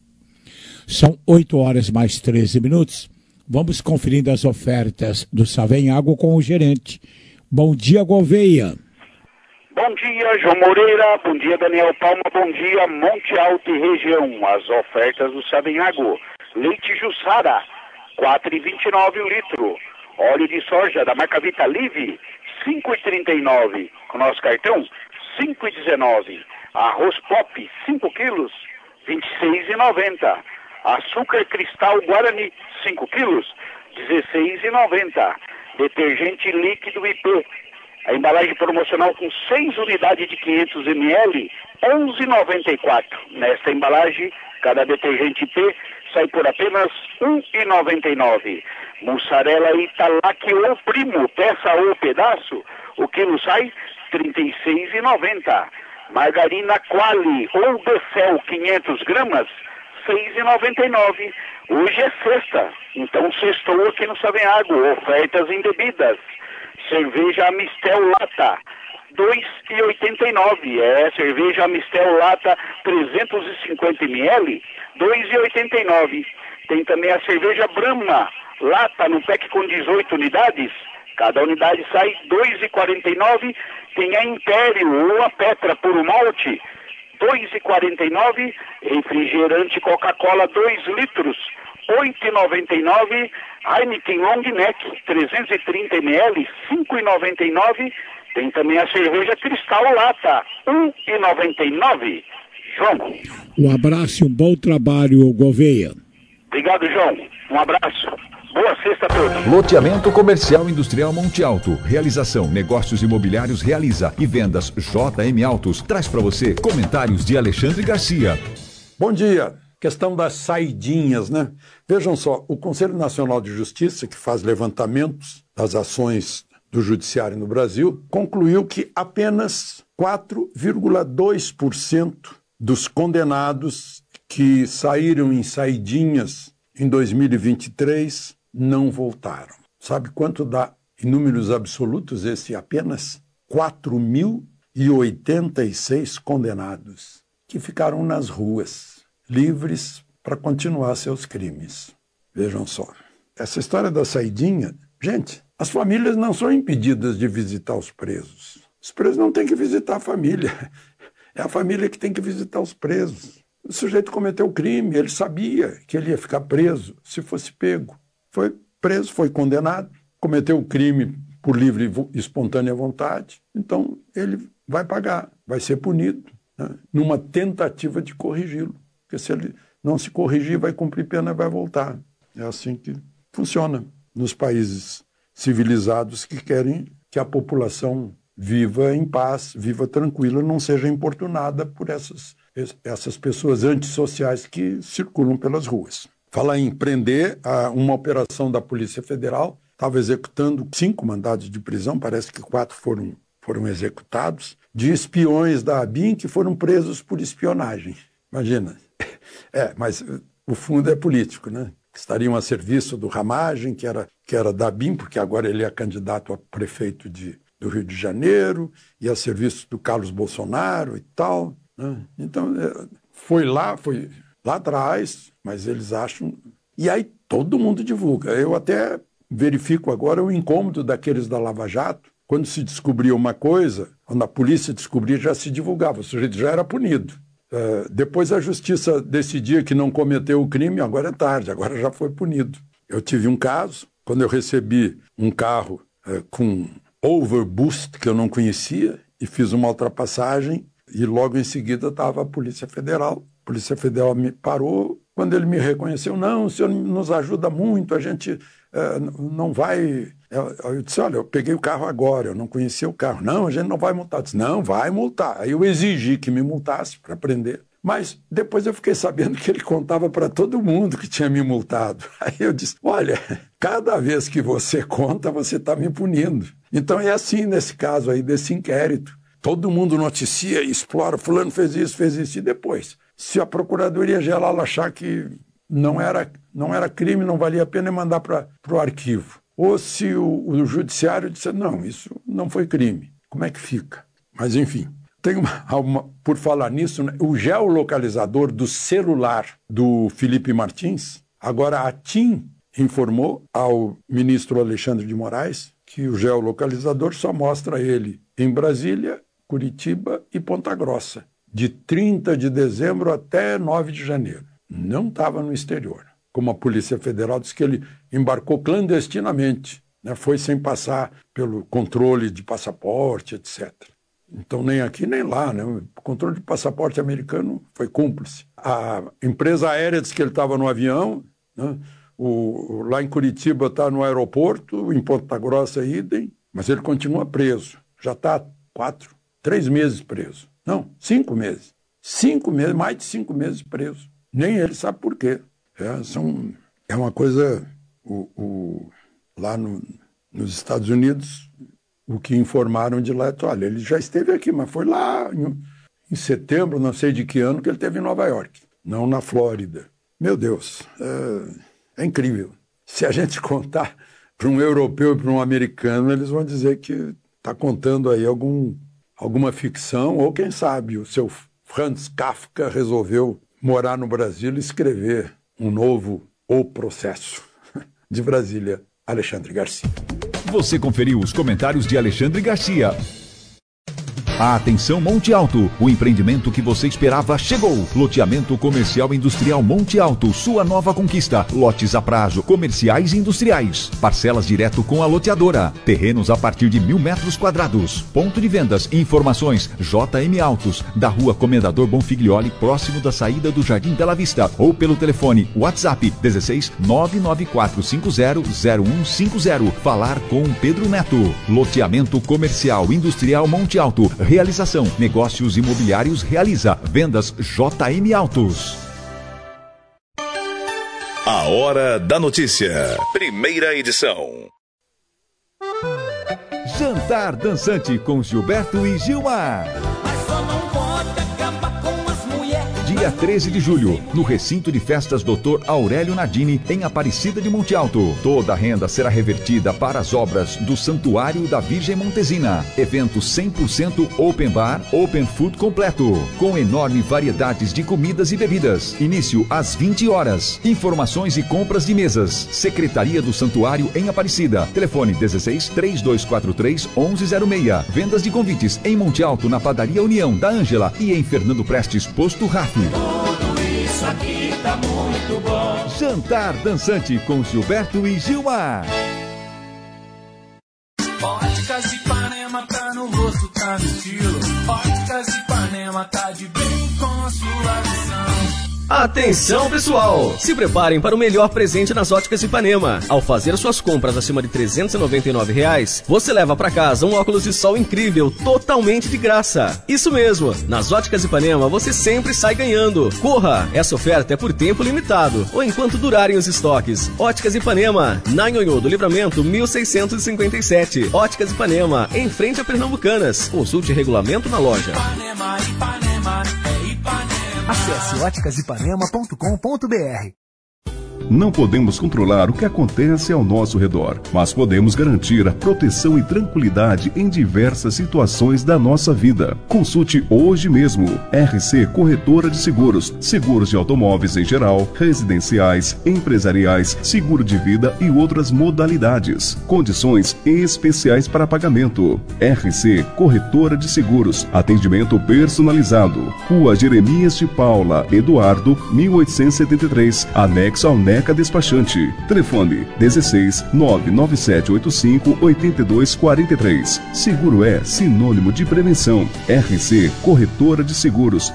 São oito horas mais treze minutos. Vamos conferindo as ofertas do Savem Água com o gerente. Bom dia, Gouveia. Bom dia, João Moreira. Bom dia, Daniel Palma. Bom dia, Monte Alto e região. As ofertas do Savem Água. Leite Jussara, quatro reais e vinte e nove centavos o litro. Óleo de soja da marca Vitalive, cinco reais e trinta e nove centavos. Com nosso cartão, cinco reais e dezenove centavos. Arroz Pop, cinco quilos, vinte e seis reais e noventa centavos. Açúcar Cristal Guarani, cinco quilos, dezesseis reais e noventa centavos. Detergente líquido I P. A embalagem promocional com seis unidades de quinhentos mililitros, onze reais e noventa e quatro centavos. Nesta embalagem, cada detergente I P sai por apenas um real e noventa e nove centavos. Mussarela Italac ou Primo, peça ou pedaço, o quilo sai trinta e seis reais e noventa centavos. Margarina Quali ou Decel quinhentas gramas, seis reais e noventa e nove centavos. Hoje é sexta, então sextou aqui no Savem Água, ofertas em bebidas. Cerveja Amistel Lata, dois reais e oitenta e nove centavos. É, cerveja Amistel Lata, trezentos e cinquenta mililitros, dois reais e oitenta e nove centavos. Tem também a cerveja Brahma Lata no pack com dezoito unidades. Cada unidade sai dois reais e quarenta e nove centavos. Tem a Império ou a Petra Puro Malte, dois reais e quarenta e nove centavos. Refrigerante Coca-Cola dois litros, oito reais e noventa e nove centavos. Heineken Long Neck, trezentos e trinta mililitros, cinco reais e noventa e nove centavos. Tem também a cerveja Cristal Lata, um real e noventa e nove centavos. João. Um abraço e um bom trabalho, Gouveia. Obrigado, João. Um abraço. Boa sexta a todos. Loteamento Comercial Industrial Monte Alto. Realização, negócios imobiliários Realiza e vendas J M Autos. Traz para você comentários de Alexandre Garcia. Bom dia. Questão das saidinhas, né? Vejam só, o Conselho Nacional de Justiça, que faz levantamentos das ações do Judiciário no Brasil, concluiu que apenas quatro vírgula dois por cento dos condenados que saíram em saidinhas em dois mil e vinte e três não voltaram. Sabe quanto dá em números absolutos esse apenas? quatro mil e oitenta e seis condenados que ficaram nas ruas, livres para continuar seus crimes. Vejam só, essa história da saidinha, gente, as famílias não são impedidas de visitar os presos. Os presos não têm que visitar a família. É a família que tem que visitar os presos. O sujeito cometeu crime, ele sabia que ele ia ficar preso se fosse pego. Foi preso, foi condenado, cometeu o crime por livre e espontânea vontade, então ele vai pagar, vai ser punido, né, numa tentativa de corrigi-lo. Porque se ele não se corrigir, vai cumprir pena e vai voltar. É assim que funciona nos países civilizados que querem que a população viva em paz, viva tranquila, não seja importunada por essas, essas pessoas antissociais que circulam pelas ruas. Falar em prender, uma operação da Polícia Federal estava executando cinco mandados de prisão, parece que quatro foram, foram executados, de espiões da ABIN que foram presos por espionagem. Imagina. É, mas o fundo é político, né? Estariam a serviço do Ramagem, que era, que era da ABIN, porque agora ele é candidato a prefeito de, do Rio de Janeiro, e a serviço do Carlos Bolsonaro e tal, né? Então, foi lá, foi lá atrás, mas eles acham... E aí todo mundo divulga. Eu até verifico agora o incômodo daqueles da Lava Jato. Quando se descobria uma coisa, quando a polícia descobria, já se divulgava, o sujeito já era punido. Uh, depois a justiça decidia que não cometeu o crime, agora é tarde, agora já foi punido. Eu tive um caso, quando eu recebi um carro uh, com overboost que eu não conhecia e fiz uma ultrapassagem e logo em seguida estava a Polícia Federal. A Polícia Federal me parou, quando ele me reconheceu, não, o senhor nos ajuda muito, a gente uh, não vai... Eu disse, olha, eu peguei o carro agora, eu não conhecia o carro. Não, a gente não vai multar. Eu disse, não, vai multar. Aí eu exigi que me multasse para prender. Mas depois eu fiquei sabendo que ele contava para todo mundo que tinha me multado. Aí eu disse, olha, cada vez que você conta, você está me punindo. Então é assim nesse caso aí, desse inquérito. Todo mundo noticia, explora, fulano fez isso, fez isso. E depois, se a Procuradoria-Geral achar que não era, não era crime, não valia a pena mandar para o arquivo. Ou se o, o judiciário disser, não, isso não foi crime. Como é que fica? Mas, enfim, tem uma, uma, por falar nisso, né, o geolocalizador do celular do Felipe Martins, agora a TIM informou ao ministro Alexandre de Moraes que o geolocalizador só mostra ele em Brasília, Curitiba e Ponta Grossa, de trinta de dezembro até nove de janeiro. Não estava no exterior. Como a Polícia Federal disse que ele embarcou clandestinamente, né? Foi sem passar pelo controle de passaporte, etcétera. Então, nem aqui nem lá, né? O controle de passaporte americano foi cúmplice. A empresa aérea disse que ele estava no avião, né? o, lá em Curitiba está no aeroporto, em Ponta Grossa, idem, mas ele continua preso. Já está quatro, três meses preso. Não, cinco meses. Cinco meses, mais de cinco meses preso. Nem ele sabe por quê. É, são, é uma coisa, o, o, lá no, nos Estados Unidos, o que informaram de lá é, olha, ele já esteve aqui, mas foi lá em, em setembro, não sei de que ano, que ele esteve em Nova York, não na Flórida. Meu Deus, é, é incrível. Se a gente contar para um europeu e para um americano, eles vão dizer que está contando aí algum, alguma ficção, ou quem sabe o seu Franz Kafka resolveu morar no Brasil e escrever um novo O Processo. De Brasília, Alexandre Garcia. Você conferiu os comentários de Alexandre Garcia. Atenção Monte Alto, o empreendimento que você esperava chegou. Loteamento comercial industrial Monte Alto, sua nova conquista. Lotes a prazo, comerciais e industriais. Parcelas direto com a loteadora. Terrenos a partir de mil metros quadrados. Ponto de vendas e informações J M Autos, da rua Comendador Bonfiglioli, próximo da saída do Jardim Bela Vista. Ou pelo telefone WhatsApp dezesseis nove nove quatro cinco zero zero um cinco zero. Falar com Pedro Neto. Loteamento comercial industrial Monte Alto. Realização, negócios imobiliários realiza, vendas J M Autos. A Hora da Notícia, primeira edição. Jantar dançante com Gilberto e Gilmar. Dia treze de julho, no recinto de festas doutor Aurélio Nardini, em Aparecida de Monte Alto. Toda a renda será revertida para as obras do Santuário da Virgem Montesina. Evento cem por cento open bar, open food completo, com enorme variedades de comidas e bebidas. Início às vinte horas. Informações e compras de mesas. Secretaria do Santuário em Aparecida. Telefone dezesseis, três dois quatro três, onze zero seis. Vendas de convites em Monte Alto, na Padaria União da Ângela e em Fernando Prestes, Posto Raf. Tudo isso aqui tá muito bom. Jantar Dançante com Gilberto e Gilmar. Óticas Ipanema tá no rosto, tá no estilo. Óticas Ipanema tá de bem com a sua visão. Atenção, pessoal! Se preparem para o melhor presente nas Óticas Ipanema. Ao fazer suas compras acima de trezentos e noventa e nove reais, você leva para casa um óculos de sol incrível, totalmente de graça. Isso mesmo! Nas Óticas Ipanema você sempre sai ganhando. Corra! Essa oferta é por tempo limitado, ou enquanto durarem os estoques. Óticas Ipanema, na Nhonhô do Livramento mil seiscentos e cinquenta e sete. Óticas Ipanema, em frente a Pernambucanas. Consulte regulamento na loja. Ipanema, Ipanema, é Ipanema. Acesse óticas ipanema ponto com ponto b r. Não podemos controlar o que acontece ao nosso redor, mas podemos garantir a proteção e tranquilidade em diversas situações da nossa vida. Consulte hoje mesmo. R C Corretora de Seguros. Seguros de automóveis em geral, residenciais, empresariais, seguro de vida e outras modalidades. Condições especiais para pagamento. R C Corretora de Seguros. Atendimento personalizado. Rua Jeremias de Paula, Eduardo, mil oitocentos e setenta e três. Anexo ao Neca Despachante. Telefone dezesseis nove nove sete oito cinco oito dois quatro três. Seguro é sinônimo de prevenção. R C Corretora de Seguros.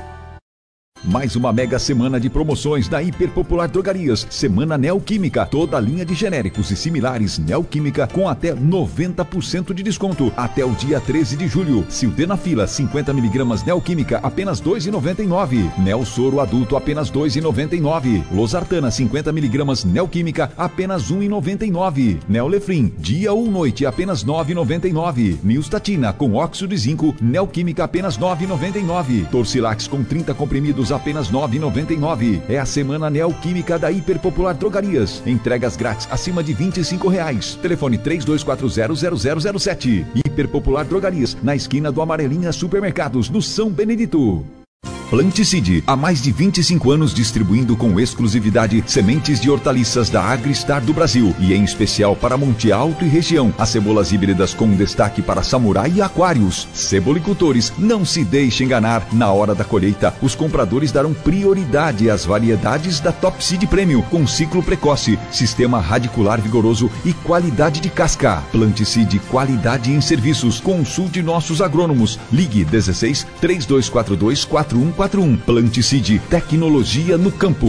Mais uma mega semana de promoções da Hiperpopular Drogarias. Semana Neoquímica. Toda a linha de genéricos e similares Neoquímica com até noventa por cento de desconto. Até o dia treze de julho. Sildenafila cinquenta miligramas Neoquímica apenas dois reais e noventa e nove centavos. Neosoro adulto apenas dois reais e noventa e nove centavos. Losartana cinquenta miligramas Neoquímica apenas um real e noventa e nove centavos. Neolefrin dia ou noite apenas nove reais e noventa e nove centavos. Nilstatina com óxido de zinco Neoquímica apenas nove reais e noventa e nove centavos. Torcilax com trinta comprimidos apenas nove reais e noventa e nove centavos. É a semana Neoquímica da Hiperpopular Drogarias. Entregas grátis acima de vinte e cinco reais. Telefone três dois quatro zero zero zero zero sete. Hiperpopular Drogarias, na esquina do Amarelinha Supermercados, no São Benedito. Planticide, há mais de vinte e cinco anos distribuindo com exclusividade sementes de hortaliças da Agristar do Brasil e em especial para Monte Alto e região, as cebolas híbridas com destaque para Samurai e Aquários. Cebolicultores, não se deixe enganar, na hora da colheita, os compradores darão prioridade às variedades da Top Seed Premium com ciclo precoce, sistema radicular vigoroso e qualidade de casca. Planticide, qualidade em serviços. Consulte nossos agrônomos. Ligue dezesseis, três dois quatro dois, quatro um quatro um. Planticide, tecnologia no campo.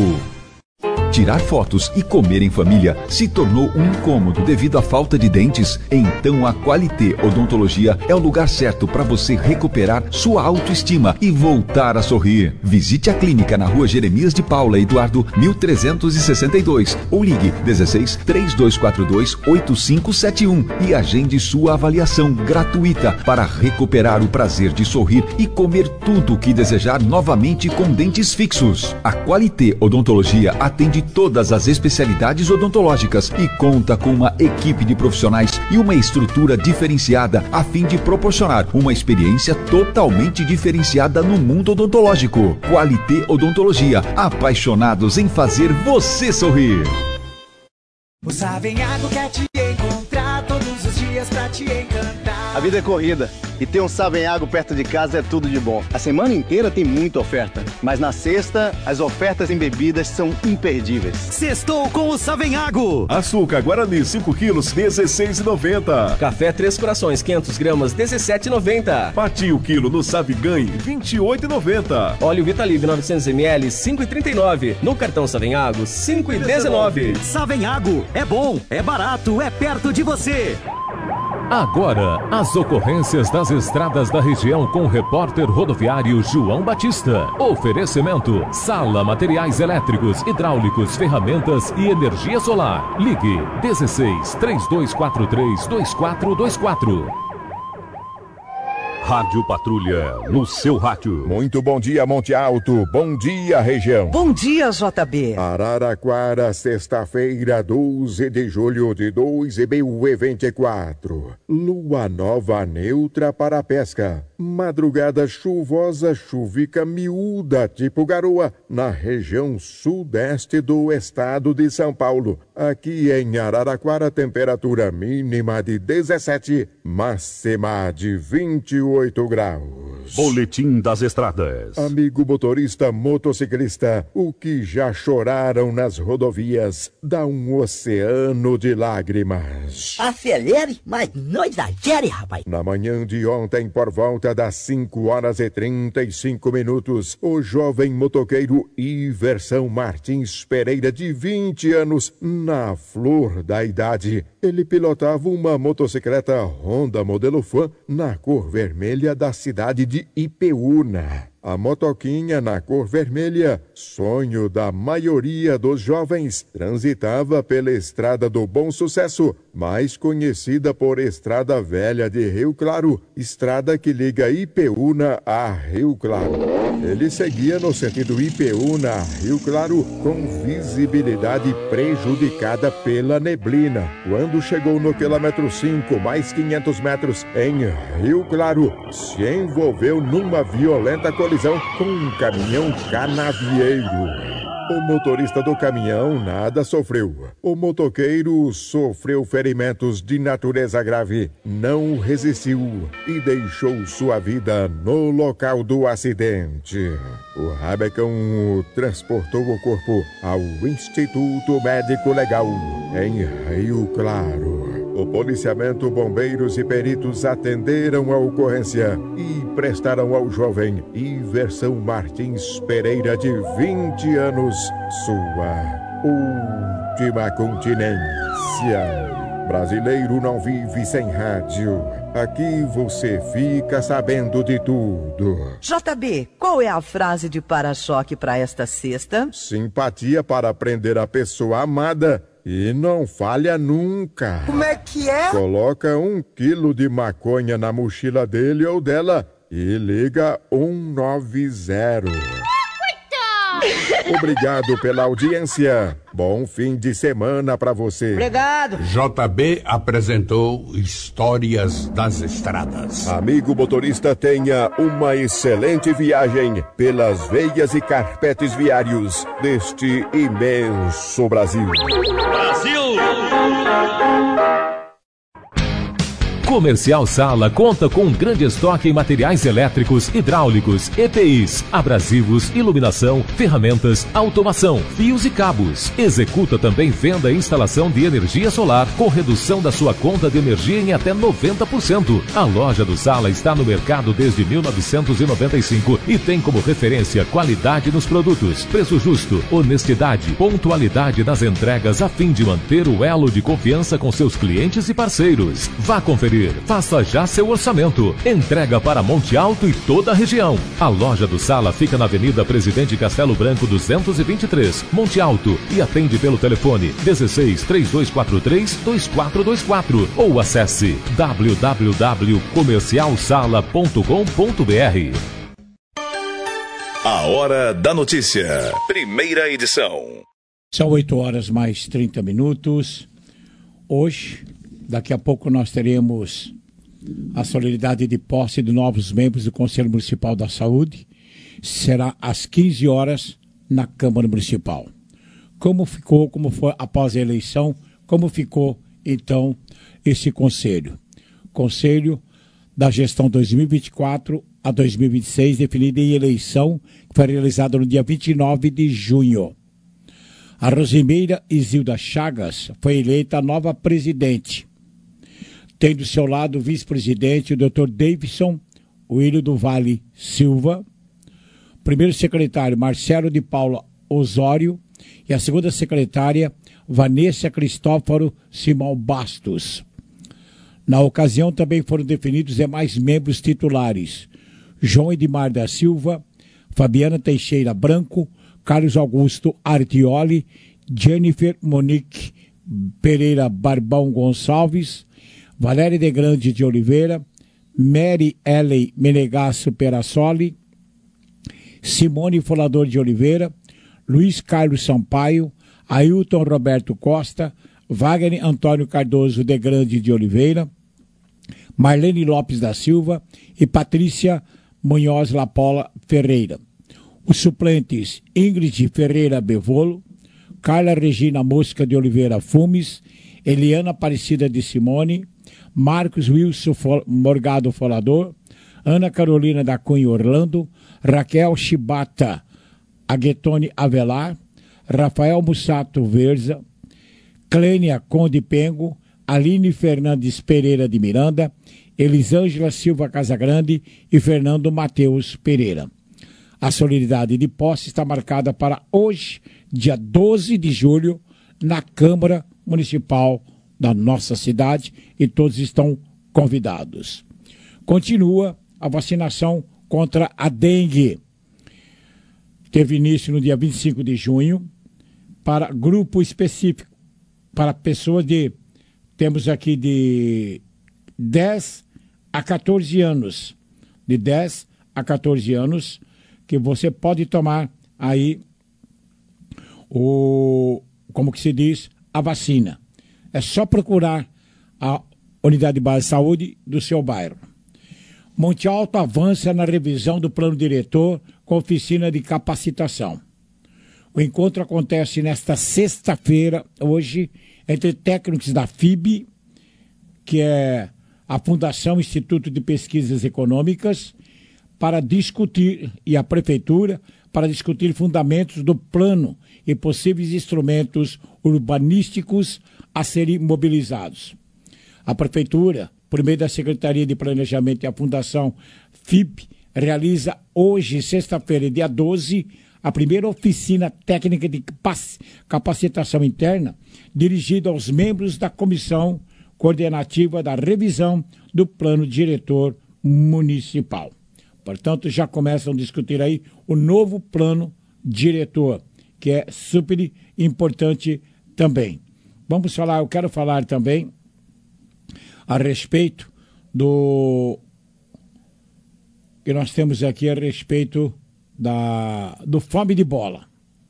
Tirar fotos e comer em família se tornou um incômodo devido à falta de dentes? Então a Qualité Odontologia é o lugar certo para você recuperar sua autoestima e voltar a sorrir. Visite a clínica na Rua Jeremias de Paula, Eduardo, mil trezentos e sessenta e dois ou ligue dezesseis, três dois quatro dois, oito cinco sete um e agende sua avaliação gratuita para recuperar o prazer de sorrir e comer tudo o que desejar novamente com dentes fixos. A Qualité Odontologia atende todas as especialidades odontológicas e conta com uma equipe de profissionais e uma estrutura diferenciada a fim de proporcionar uma experiência totalmente diferenciada no mundo odontológico. Qualité Odontologia, apaixonados em fazer você sorrir. O Savenhago quer te encontrar todos os dias pra te encantar. A vida é corrida e ter um Savenhago perto de casa é tudo de bom. A semana inteira tem muita oferta, mas na sexta as ofertas em bebidas são imperdíveis. Sextou com o Savenhago. Açúcar Guarani cinco quilos, dezesseis reais e noventa centavos. Café Três Corações quinhentos gramas, dezessete reais e noventa centavos. Patinho quilo no Saviganhe, vinte e oito reais e noventa centavos. Óleo Vitalive novecentos mililitros, cinco reais e trinta e nove centavos. No cartão Savenhago, cinco reais e dezenove centavos. Savenhago, é bom, é barato, é perto de você. Agora, as ocorrências das estradas da região com o repórter rodoviário João Batista. Oferecimento: Sala Materiais Elétricos, Hidráulicos, Ferramentas e Energia Solar. Ligue dezesseis, três dois quatro três, dois quatro dois quatro. Rádio Patrulha, no seu rádio. Muito bom dia, Monte Alto. Bom dia, região. Bom dia, J B. Araraquara, sexta-feira, doze de julho de dois mil e vinte e quatro. Lua nova neutra para a pesca. Madrugada chuvosa, chuvica miúda, tipo garoa, na região sudeste do estado de São Paulo. Aqui em Araraquara, temperatura mínima de dezessete, máxima de vinte e oito graus. Boletim das Estradas. Amigo motorista, motociclista, o que já choraram nas rodovias dá um oceano de lágrimas. Acelere, mas não exagere, rapaz. Na manhã de ontem, por volta das cinco horas e trinta e cinco minutos, o jovem motoqueiro Iverson Martins Pereira, de vinte anos, na flor da idade, ele pilotava uma motocicleta Honda modelo Fan na cor vermelha da cidade de Ipeúna. A motoquinha na cor vermelha, sonho da maioria dos jovens, transitava pela Estrada do Bom Sucesso, mais conhecida por Estrada Velha de Rio Claro, estrada que liga Ipeúna a Rio Claro. Ele seguia no sentido Ipeúna a Rio Claro com visibilidade prejudicada pela neblina. Quando chegou no quilômetro cinco, mais quinhentos metros, em Rio Claro, se envolveu numa violenta colisão com um caminhão canavieiro. O motorista do caminhão nada sofreu. O motoqueiro sofreu ferimentos de natureza grave, não resistiu e deixou sua vida no local do acidente. O rabecão transportou o corpo ao Instituto Médico Legal, em Rio Claro. O policiamento, bombeiros e peritos atenderam a ocorrência e prestaram ao jovem Iverson Martins Pereira, de vinte anos, sua última continência. Brasileiro não vive sem rádio. Aqui você fica sabendo de tudo. J B, qual é a frase de para-choque para esta sexta? Simpatia para prender a pessoa amada. E não falha nunca. Como é que é? Coloca um quilo de maconha na mochila dele ou dela e liga um nove zero. Obrigado pela audiência. Bom fim de semana para você. Obrigado. J B apresentou Histórias das Estradas. Amigo motorista, tenha uma excelente viagem pelas veias e carpetes viários deste imenso Brasil. Brasil! Comercial Sala conta com um grande estoque em materiais elétricos, hidráulicos, E P Is, abrasivos, iluminação, ferramentas, automação, fios e cabos. Executa também venda e instalação de energia solar com redução da sua conta de energia em até noventa por cento. A loja do Sala está no mercado desde mil novecentos e noventa e cinco e tem como referência qualidade nos produtos, preço justo, honestidade, pontualidade nas entregas a fim de manter o elo de confiança com seus clientes e parceiros. Vá conferir. Faça já seu orçamento. Entrega para Monte Alto e toda a região. A loja do Sala fica na Avenida Presidente Castelo Branco duzentos e vinte e três, Monte Alto, e atende pelo telefone dezesseis, três dois quatro três, dois quatro dois quatro ou acesse w w w ponto comercial sala ponto com ponto b r. A Hora da Notícia. Primeira edição. São oito horas mais trinta minutos. Hoje, daqui a pouco nós teremos a solenidade de posse de novos membros do Conselho Municipal da Saúde. Será às quinze horas na Câmara Municipal. Como ficou, como foi após a eleição, como ficou então esse conselho? Conselho da gestão dois mil e vinte e quatro a dois mil e vinte e seis, definido em eleição, que foi realizada no dia vinte e nove de junho. A Rosimeira Isilda Chagas foi eleita a nova presidente. Tem do seu lado o vice-presidente, o doutor Davidson William do Vale Silva, primeiro secretário Marcelo de Paula Osório e a segunda secretária Vanessa Cristóforo Simão Bastos. Na ocasião também foram definidos os demais membros titulares: João Edmar da Silva, Fabiana Teixeira Branco, Carlos Augusto Artioli, Jennifer Monique Pereira Barbão Gonçalves, Valéria de Grande de Oliveira, Mary Ellen Menegasso Perassoli, Simone Folador de Oliveira, Luiz Carlos Sampaio, Ailton Roberto Costa, Wagner Antônio Cardoso de Grande de Oliveira, Marlene Lopes da Silva e Patrícia Munhoz Lapola Ferreira. Os suplentes: Ingrid Ferreira Bevolo, Carla Regina Mosca de Oliveira Fumes, Eliana Aparecida de Simone, Marcos Wilson Morgado Folador, Ana Carolina da Cunha Orlando, Raquel Chibata Aguetone Avelar, Rafael Mussato Verza, Clênia Conde Pengo, Aline Fernandes Pereira de Miranda, Elisângela Silva Casagrande e Fernando Mateus Pereira. A solenidade de posse está marcada para hoje, dia doze de julho, na Câmara Municipal da nossa cidade, e todos estão convidados. Continua a vacinação contra a dengue. Teve início no dia vinte e cinco de junho para grupo específico, para pessoas de, temos aqui de dez a quatorze anos, de dez a quatorze anos, que você pode tomar aí o, como que se diz, a vacina. É só procurar a unidade de base de saúde do seu bairro. Monte Alto avança na revisão do plano diretor com oficina de capacitação. O encontro acontece nesta sexta-feira, hoje, entre técnicos da F I B, que é a Fundação Instituto de Pesquisas Econômicas, para discutir, e a Prefeitura, para discutir fundamentos do plano e possíveis instrumentos urbanísticos a serem mobilizados. A Prefeitura, por meio da Secretaria de Planejamento e a Fundação F I B, realiza hoje, sexta-feira, dia doze, a primeira oficina técnica de capacitação interna dirigida aos membros da Comissão Coordenativa da Revisão do Plano Diretor Municipal. Portanto, já começam a discutir aí o novo plano diretor, que é super importante também. Vamos falar, eu quero falar também a respeito do que nós temos aqui a respeito da, do Fome de Bola.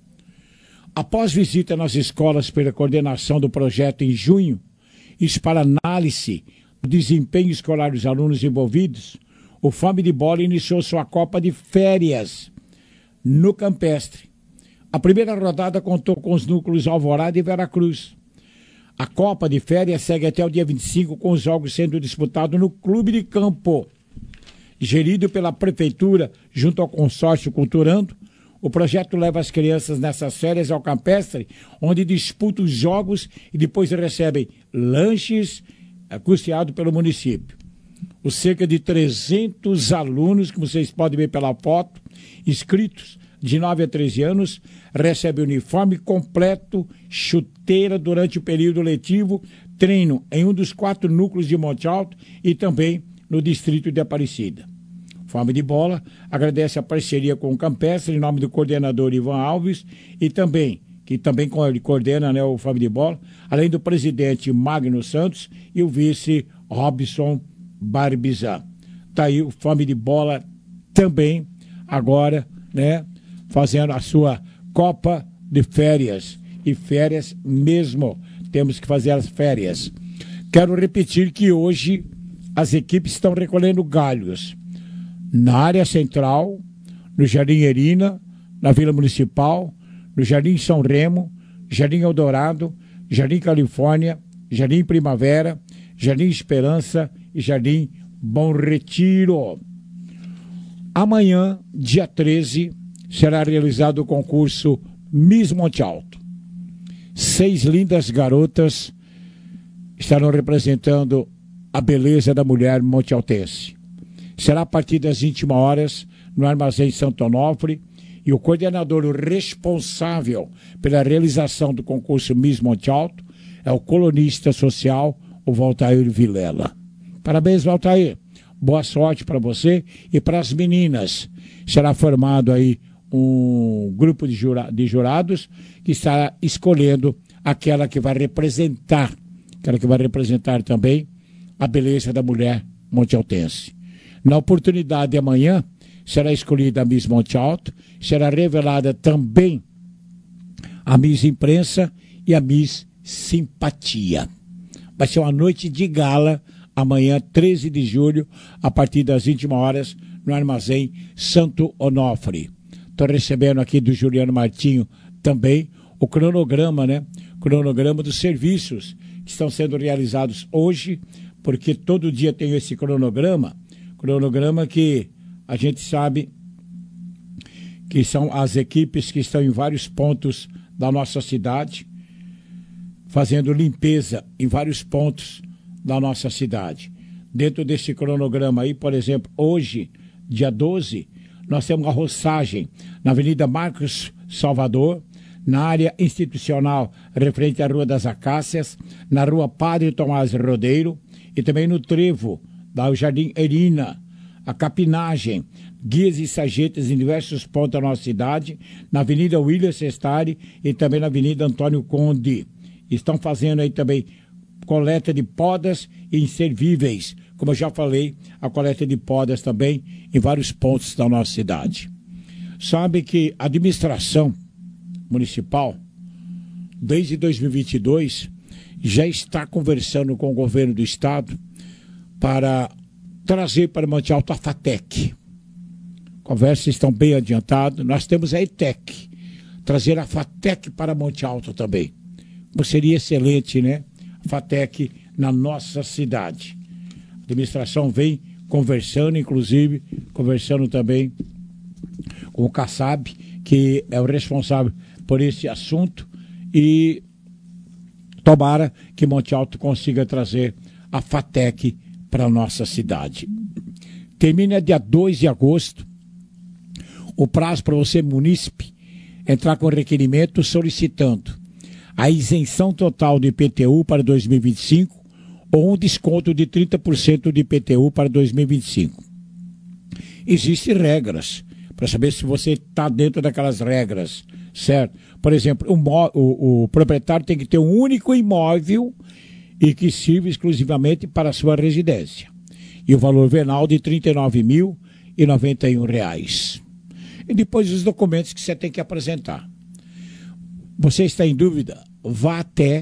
Após visita nas escolas pela coordenação do projeto em junho, isso para análise do desempenho escolar dos alunos envolvidos, o Fome de Bola iniciou sua Copa de Férias no Campestre. A primeira rodada contou com os núcleos Alvorada e Veracruz. A Copa de Férias segue até o dia vinte e cinco, com os jogos sendo disputados no Clube de Campo. Gerido pela Prefeitura junto ao consórcio Culturando, o projeto leva as crianças nessas férias ao Campestre, onde disputam os jogos e depois recebem lanches custeados pelo município. Os cerca de trezentos alunos, que vocês podem ver pela foto, inscritos de nove a treze anos, recebem uniforme completo, chuteira durante o período letivo, treino em um dos quatro núcleos de Monte Alto e também no distrito de Aparecida. Fome de Bola agradece a parceria com o Campestre, em nome do coordenador Ivan Alves, e também, que também coordena, né, o Fome de Bola, além do presidente Magno Santos e o vice Robson Barbizan. Está aí o Fome de Bola também, agora, né, fazendo a sua Copa de Férias. E férias mesmo, temos que fazer as férias. Quero repetir que hoje as equipes estão recolhendo galhos na área central, no Jardim Erina, na Vila Municipal, no Jardim São Remo, Jardim Eldorado, Jardim Califórnia, Jardim Primavera, Jardim Esperança e Jardim Bom Retiro. Amanhã, dia treze, será realizado o concurso Miss Monte Alto. Seis lindas garotas estarão representando a beleza da mulher montealtense. Será a partir das vinte e uma horas no Armazém Santo Onofre, e o coordenador o responsável pela realização do concurso Miss Monte Alto é o colunista social, o Valtair Vilela. Parabéns, Valtair. Boa sorte para você e para as meninas. Será formado aí um grupo de, jura, de jurados que estará escolhendo aquela que vai representar, aquela que vai representar também a beleza da mulher montealtense. Na oportunidade de amanhã, será escolhida a Miss Monte Alto, será revelada também a Miss Imprensa e a Miss Simpatia. Vai ser uma noite de gala, amanhã, treze de julho, a partir das vinte e uma horas, no Armazém Santo Onofre. Estou recebendo aqui do Juliano Martinho também o cronograma, né? Cronograma dos serviços que estão sendo realizados hoje, porque todo dia tem esse cronograma Cronograma que a gente sabe que são as equipes que estão em vários pontos da nossa cidade, fazendo limpeza em vários pontos da nossa cidade. Dentro desse cronograma aí, por exemplo, hoje, dia doze, nós temos uma roçagem na Avenida Marcos Salvador, na área institucional referente à Rua das Acácias, na Rua Padre Tomás Rodeiro e também no trevo da Jardim Erina, a capinagem, guias e sarjetas em diversos pontos da nossa cidade, na Avenida William Sestari e também na Avenida Antônio Conde. Estão fazendo aí também coleta de podas e inservíveis, como eu já falei, a coleta de podas também em vários pontos da nossa cidade. Sabe que a administração municipal, desde dois mil e vinte e dois, já está conversando com o governo do estado para trazer para Monte Alto a FATEC. Conversas estão bem adiantadas. Nós temos a ETEC, trazer a FATEC para Monte Alto também. Como seria excelente, né? A FATEC na nossa cidade. A administração vem conversando, inclusive, conversando também com o Kassab, que é o responsável por esse assunto, e tomara que Monte Alto consiga trazer a FATEC para a nossa cidade. Termina dia dois de agosto o prazo para você, munícipe, entrar com requerimento solicitando a isenção total do I P T U para dois mil e vinte e cinco ou um desconto de trinta por cento do I P T U para dois mil e vinte e cinco. Existem regras para saber se você está dentro daquelas regras, certo? Por exemplo, o, o, o proprietário tem que ter um único imóvel e que sirva exclusivamente para a sua residência. E o valor venal de trinta e nove mil e noventa e um reais. E depois os documentos que você tem que apresentar. Você está em dúvida? Vá até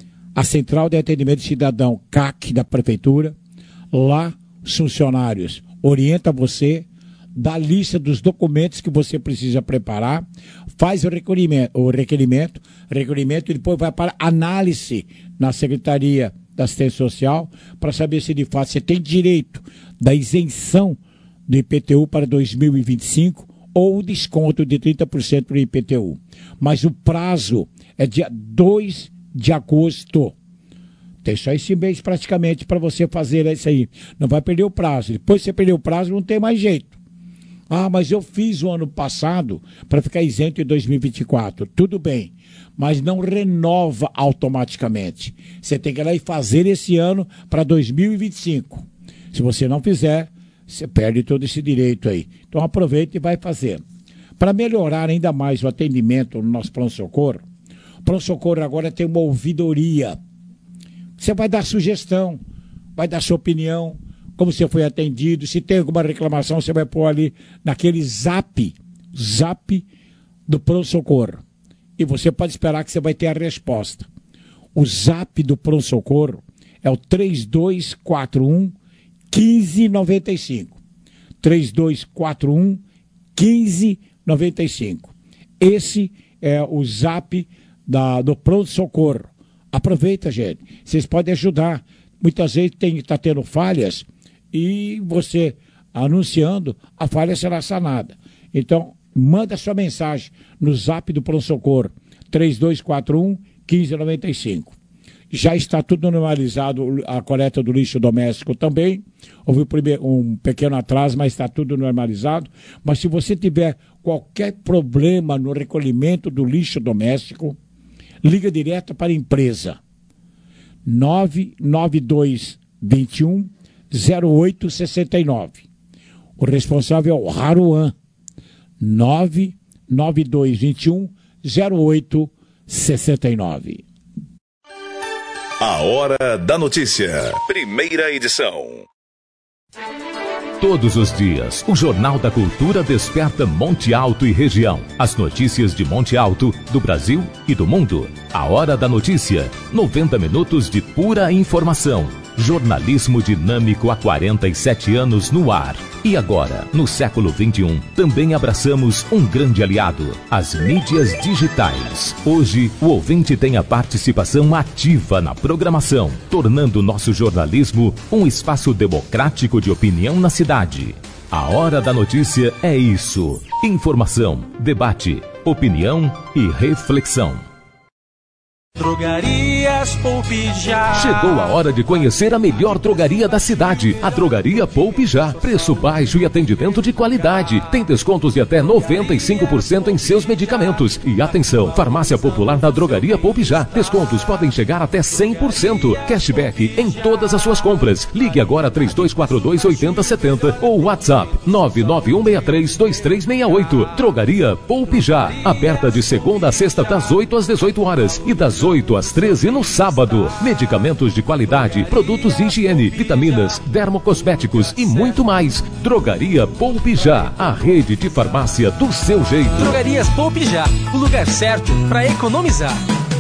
a Central de Atendimento Cidadão C A C da Prefeitura. Lá, os funcionários orientam você da lista dos documentos que você precisa preparar, faz o requerimento, o requerimento, requerimento e depois vai para análise na Secretaria da Assistência Social para saber se de fato você tem direito da isenção do I P T U para dois mil e vinte e cinco ou o desconto de trinta por cento do I P T U. Mas o prazo é dia dois de agosto. Tem só esse mês praticamente para você fazer isso aí. Não vai perder o prazo. Depois que você perder o prazo, não tem mais jeito. Ah, mas eu fiz o ano passado para ficar isento em dois mil e vinte e quatro. Tudo bem, mas não renova automaticamente. Você tem que ir lá e fazer esse ano para dois mil e vinte e cinco. Se você não fizer, você perde todo esse direito aí. Então aproveita e vai fazer. Para melhorar ainda mais o atendimento no nosso pronto-socorro, o pronto-socorro agora tem uma ouvidoria. Você vai dar sugestão, vai dar sua opinião, como você foi atendido, se tem alguma reclamação, você vai pôr ali naquele zap, zap do pronto-socorro. E você pode esperar que você vai ter a resposta. O zap do pronto-socorro é o três dois quatro um, um cinco nove cinco. três dois quatro um, um cinco nove cinco. Esse é o zap da, do pronto-socorro. Aproveita, gente. Vocês podem ajudar. Muitas vezes está tendo falhas e você anunciando, a falha será sanada. Então, manda sua mensagem no zap do pronto-socorro, três dois quatro um, um cinco nove cinco. Já está tudo normalizado, a coleta do lixo doméstico também. Houve um pequeno atraso, mas está tudo normalizado. Mas se você tiver qualquer problema no recolhimento do lixo doméstico, liga direto para a empresa. nove nove dois dois um zero oito seis nove. O responsável é o Haruan. nove nove dois dois um zero oito seis nove. A Hora da Notícia. Primeira edição. Todos os dias, o Jornal da Cultura desperta Monte Alto e região. As notícias de Monte Alto, do Brasil e do mundo. A Hora da Notícia. noventa minutos de pura informação. Jornalismo dinâmico há quarenta e sete anos no ar. E agora, no século vinte e um, também abraçamos um grande aliado, as mídias digitais. Hoje, o ouvinte tem a participação ativa na programação, tornando nosso jornalismo um espaço democrático de opinião na cidade. A Hora da Notícia é isso. Informação, debate, opinião e reflexão. Drogarias Poupe Já. Chegou a hora de conhecer a melhor drogaria da cidade, a Drogaria Poupe Já. Preço baixo e atendimento de qualidade. Tem descontos de até noventa e cinco por cento em seus medicamentos. E atenção, farmácia popular da Drogaria Poupe Já. Descontos podem chegar até cem por cento. Cashback em todas as suas compras. Ligue agora três dois quatro dois, oito zero sete zero ou WhatsApp nove nove um seis três, dois três seis oito. Drogaria Poupe Já. Aberta de segunda a sexta das oito às dezoito horas e das oito às treze no sábado. Medicamentos de qualidade, produtos de higiene, vitaminas, dermocosméticos e muito mais. Drogaria Poupe Já, a rede de farmácia do seu jeito. Drogarias Poupe Já, o lugar certo para economizar.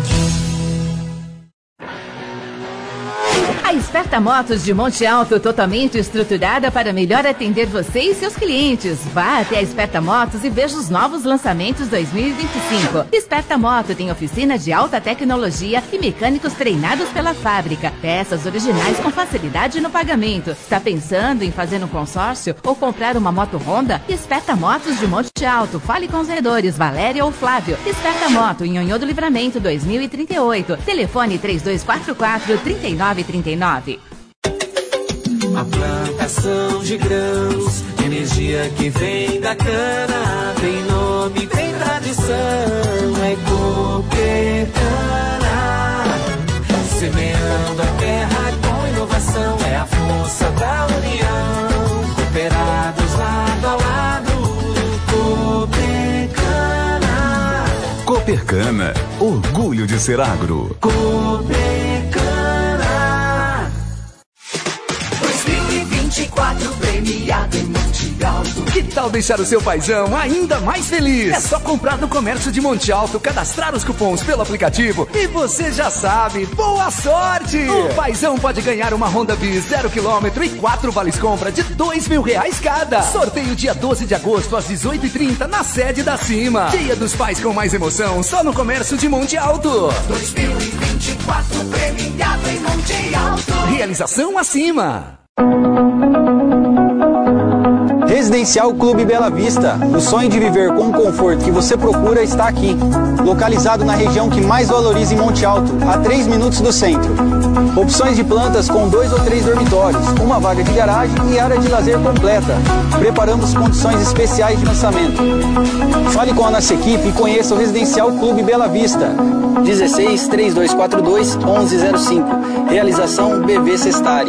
A Esperta Motos de Monte Alto, totalmente estruturada para melhor atender você e seus clientes. Vá até a Esperta Motos e veja os novos lançamentos dois mil e vinte e cinco. Esperta Moto tem oficina de alta tecnologia e mecânicos treinados pela fábrica. Peças originais com facilidade no pagamento. Está pensando em fazer um consórcio ou comprar uma moto Honda? Esperta Motos de Monte Alto. Fale com os vendedores Valéria ou Flávio. Esperta Moto em Nhonhô do Livramento dois mil e trinta e oito. Telefone três dois quatro quatro, três nove três nove. A plantação de grãos, energia que vem da cana, tem nome, tem tradição, é Coopercana. Semeando a terra com inovação, é a força da união, cooperados lado a lado, Coopercana. Coopercana, orgulho de ser agro. Coopercana. Quatro premiado em Monte Alto. Que tal deixar o seu paizão ainda mais feliz? É só comprar no comércio de Monte Alto, cadastrar os cupons pelo aplicativo e você já sabe, boa sorte! O paizão pode ganhar uma Honda Bis zero quilômetro e quatro vales compra de dois mil reais cada. Sorteio dia doze de agosto às dezoito e trinta na sede da Cima. Dia dos Pais com mais emoção só no comércio de Monte Alto. dois mil e vinte e quatro premiado em Monte Alto. Realização acima. Residencial Clube Bela Vista. O sonho de viver com o conforto que você procura está aqui. Localizado na região que mais valoriza em Monte Alto, a três minutos do centro. Opções de plantas com dois ou três dormitórios, uma vaga de garagem e área de lazer completa. Preparamos condições especiais de lançamento. Fale com a nossa equipe e conheça o Residencial Clube Bela Vista. dezesseis, três dois quatro dois, onze zero cinco. Realização B V Sestari.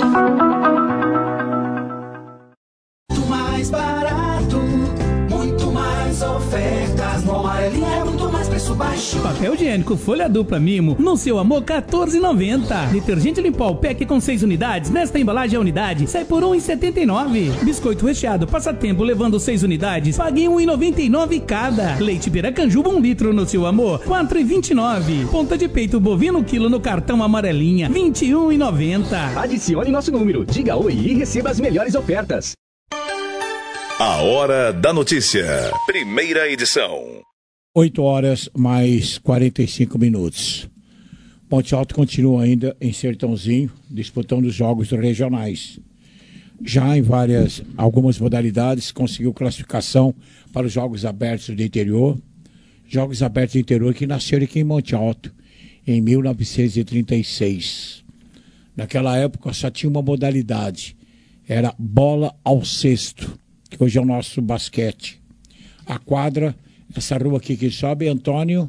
Papel higiênico folha dupla Mimo no seu amor quatorze reais e noventa centavos. Detergente Limpol Pack com seis unidades. Nesta embalagem a unidade sai por um real e setenta e nove centavos. Biscoito recheado Passatempo levando seis unidades. Pague um real e noventa e nove centavos cada. Leite Piracanjuba um litro no seu amor quatro reais e vinte e nove centavos. Ponta de peito bovino quilo no cartão amarelinha vinte e um reais e noventa centavos. Adicione nosso número, diga oi e receba as melhores ofertas. A Hora da Notícia. Primeira edição. oito horas mais quarenta e cinco minutos. Monte Alto continua ainda em Sertãozinho, disputando os jogos regionais. Já em várias, algumas modalidades, conseguiu classificação para os Jogos Abertos do Interior. Jogos Abertos do Interior que nasceram aqui em Monte Alto, em mil novecentos e trinta e seis. Naquela época só tinha uma modalidade, era bola ao cesto, que hoje é o nosso basquete. A quadra, essa rua aqui que sobe, é Antônio...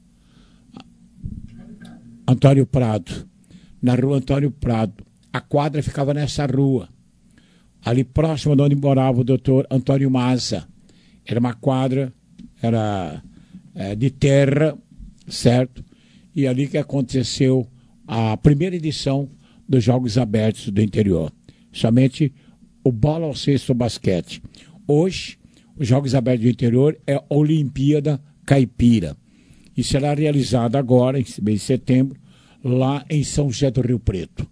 Antônio Prado. Na rua Antônio Prado. A quadra ficava nessa rua. Ali próximo de onde morava o doutor Antônio Maza. Era uma quadra, era é, de terra, certo? E ali que aconteceu a primeira edição dos Jogos Abertos do Interior. Somente o bola ao cesto basquete. Hoje, os Jogos Abertos do Interior é a Olimpíada Caipira. E será realizada agora, em mês de setembro, lá em São José do Rio Preto.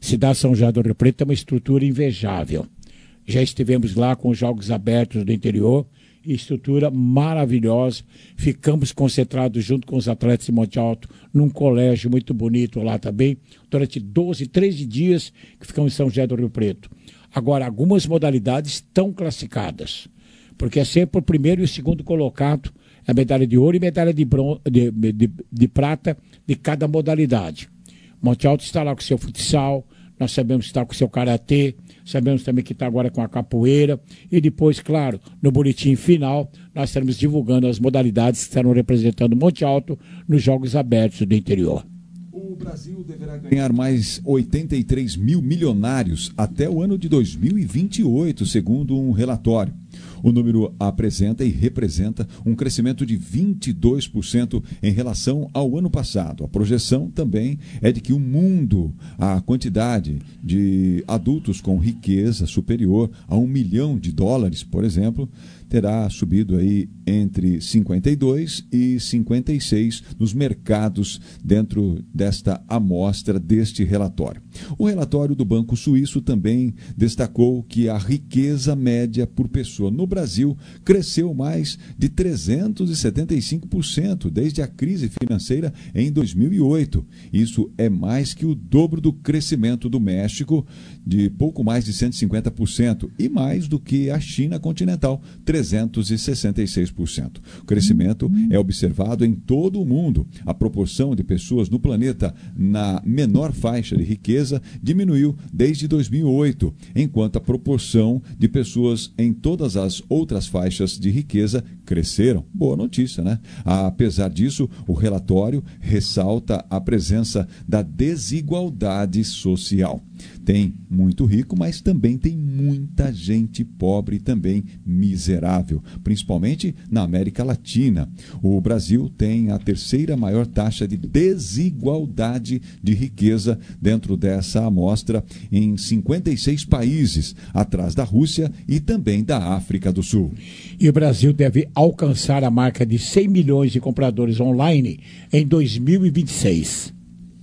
Cidade São José do Rio Preto tem uma estrutura invejável. Já estivemos lá com os Jogos Abertos do interior, estrutura maravilhosa. Ficamos concentrados junto com os atletas de Monte Alto num colégio muito bonito lá também, durante doze, treze dias que ficamos em São José do Rio Preto. Agora, algumas modalidades estão classificadas, porque é sempre o primeiro e o segundo colocado, a medalha de ouro e medalha de, bron- de, de, de prata de cada modalidade. Monte Alto está lá com o seu futsal, nós sabemos que está com o seu karatê, sabemos também que está agora com a capoeira, e depois, claro, no boletim final, nós estaremos divulgando as modalidades que estarão representando Monte Alto nos Jogos Abertos do interior. O Brasil deverá ganhar mais oitenta e três mil milionários até o ano de dois mil e vinte e oito, segundo um relatório. O número apresenta e representa um crescimento de vinte e dois por cento em relação ao ano passado. A projeção também é de que o mundo, a quantidade de adultos com riqueza superior a um milhão de dólares, por exemplo, terá subido aí entre cinquenta e dois e cinquenta e seis nos mercados dentro desta amostra deste relatório. O relatório do Banco Suíço também destacou que a riqueza média por pessoa no Brasil cresceu mais de trezentos e setenta e cinco por cento desde a crise financeira em dois mil e oito. Isso é mais que o dobro do crescimento do México, de pouco mais de cento e cinquenta por cento, e mais do que a China continental, trezentos e sessenta e seis por cento. O crescimento é observado em todo o mundo. A proporção de pessoas no planeta na menor faixa de riqueza diminuiu desde dois mil e oito, enquanto a proporção de pessoas em todas as outras faixas de riqueza cresceram. Boa notícia, né? Apesar disso, o relatório ressalta a presença da desigualdade social. Tem muito rico, mas também tem muita gente pobre e também miserável, principalmente na América Latina. O Brasil tem a terceira maior taxa de desigualdade de riqueza dentro dessa amostra em cinquenta e seis países, atrás da Rússia e também da África do Sul. E o Brasil deve alcançar a marca de cem milhões de compradores online em dois mil e vinte e seis.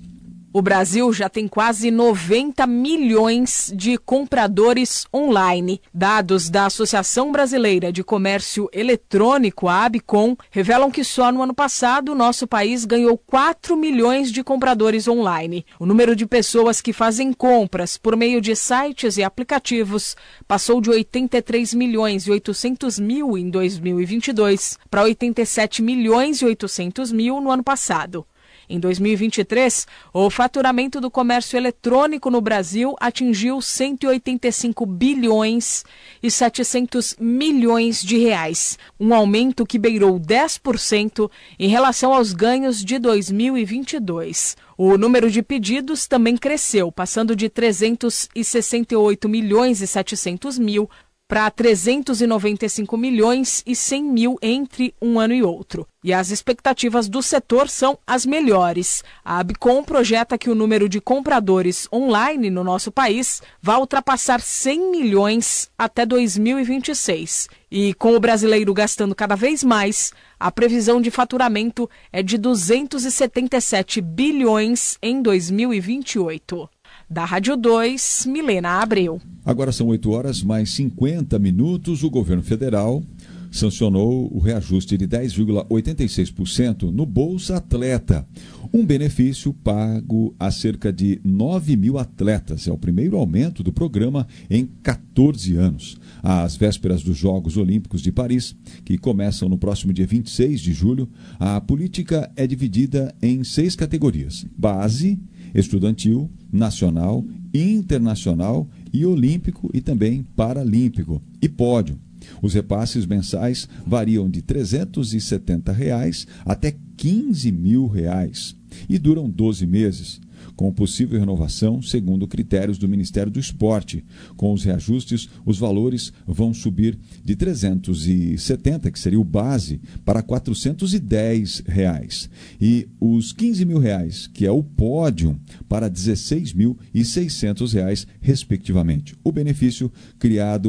O Brasil já tem quase noventa milhões de compradores online. Dados da Associação Brasileira de Comércio Eletrônico, a ABCOM, revelam que só no ano passado o nosso país ganhou quatro milhões de compradores online. O número de pessoas que fazem compras por meio de sites e aplicativos passou de oitenta e três milhões e oitocentos mil em dois mil e vinte e dois para oitenta e sete milhões e oitocentos mil no ano passado. Em dois mil e vinte e três, o faturamento do comércio eletrônico no Brasil atingiu cento e oitenta e cinco bilhões e setecentos milhões de reais, um aumento que beirou dez por cento em relação aos ganhos de dois mil e vinte e dois. O número de pedidos também cresceu, passando de trezentos e sessenta e oito milhões e setecentos mil para trezentos e noventa e cinco milhões e cem mil entre um ano e outro. E as expectativas do setor são as melhores. A ABCOM projeta que o número de compradores online no nosso país vai ultrapassar cem milhões até dois mil e vinte e seis. E com o brasileiro gastando cada vez mais, a previsão de faturamento é de duzentos e setenta e sete bilhões em dois mil e vinte e oito. Da Rádio dois, Milena Abreu. Agora são oito horas mais cinquenta minutos. O governo federal sancionou o reajuste de dez vírgula oitenta e seis por cento no Bolsa Atleta, um benefício pago a cerca de nove mil atletas. É o primeiro aumento do programa em quatorze anos. Às vésperas dos Jogos Olímpicos de Paris, que começam no próximo dia vinte e seis de julho, a política é dividida em seis categorias: base, estudantil, nacional, internacional e olímpico e também paralímpico e pódio. Os repasses mensais variam de trezentos e setenta reais até quinze mil reais e duram doze meses, com possível renovação segundo critérios do Ministério do Esporte. Com os reajustes, os valores vão subir de trezentos e setenta, que seria o base, para quatrocentos e dez reais. E os quinze mil reais, que é o pódio, para dezesseis mil e seiscentos reais, respectivamente. O benefício criado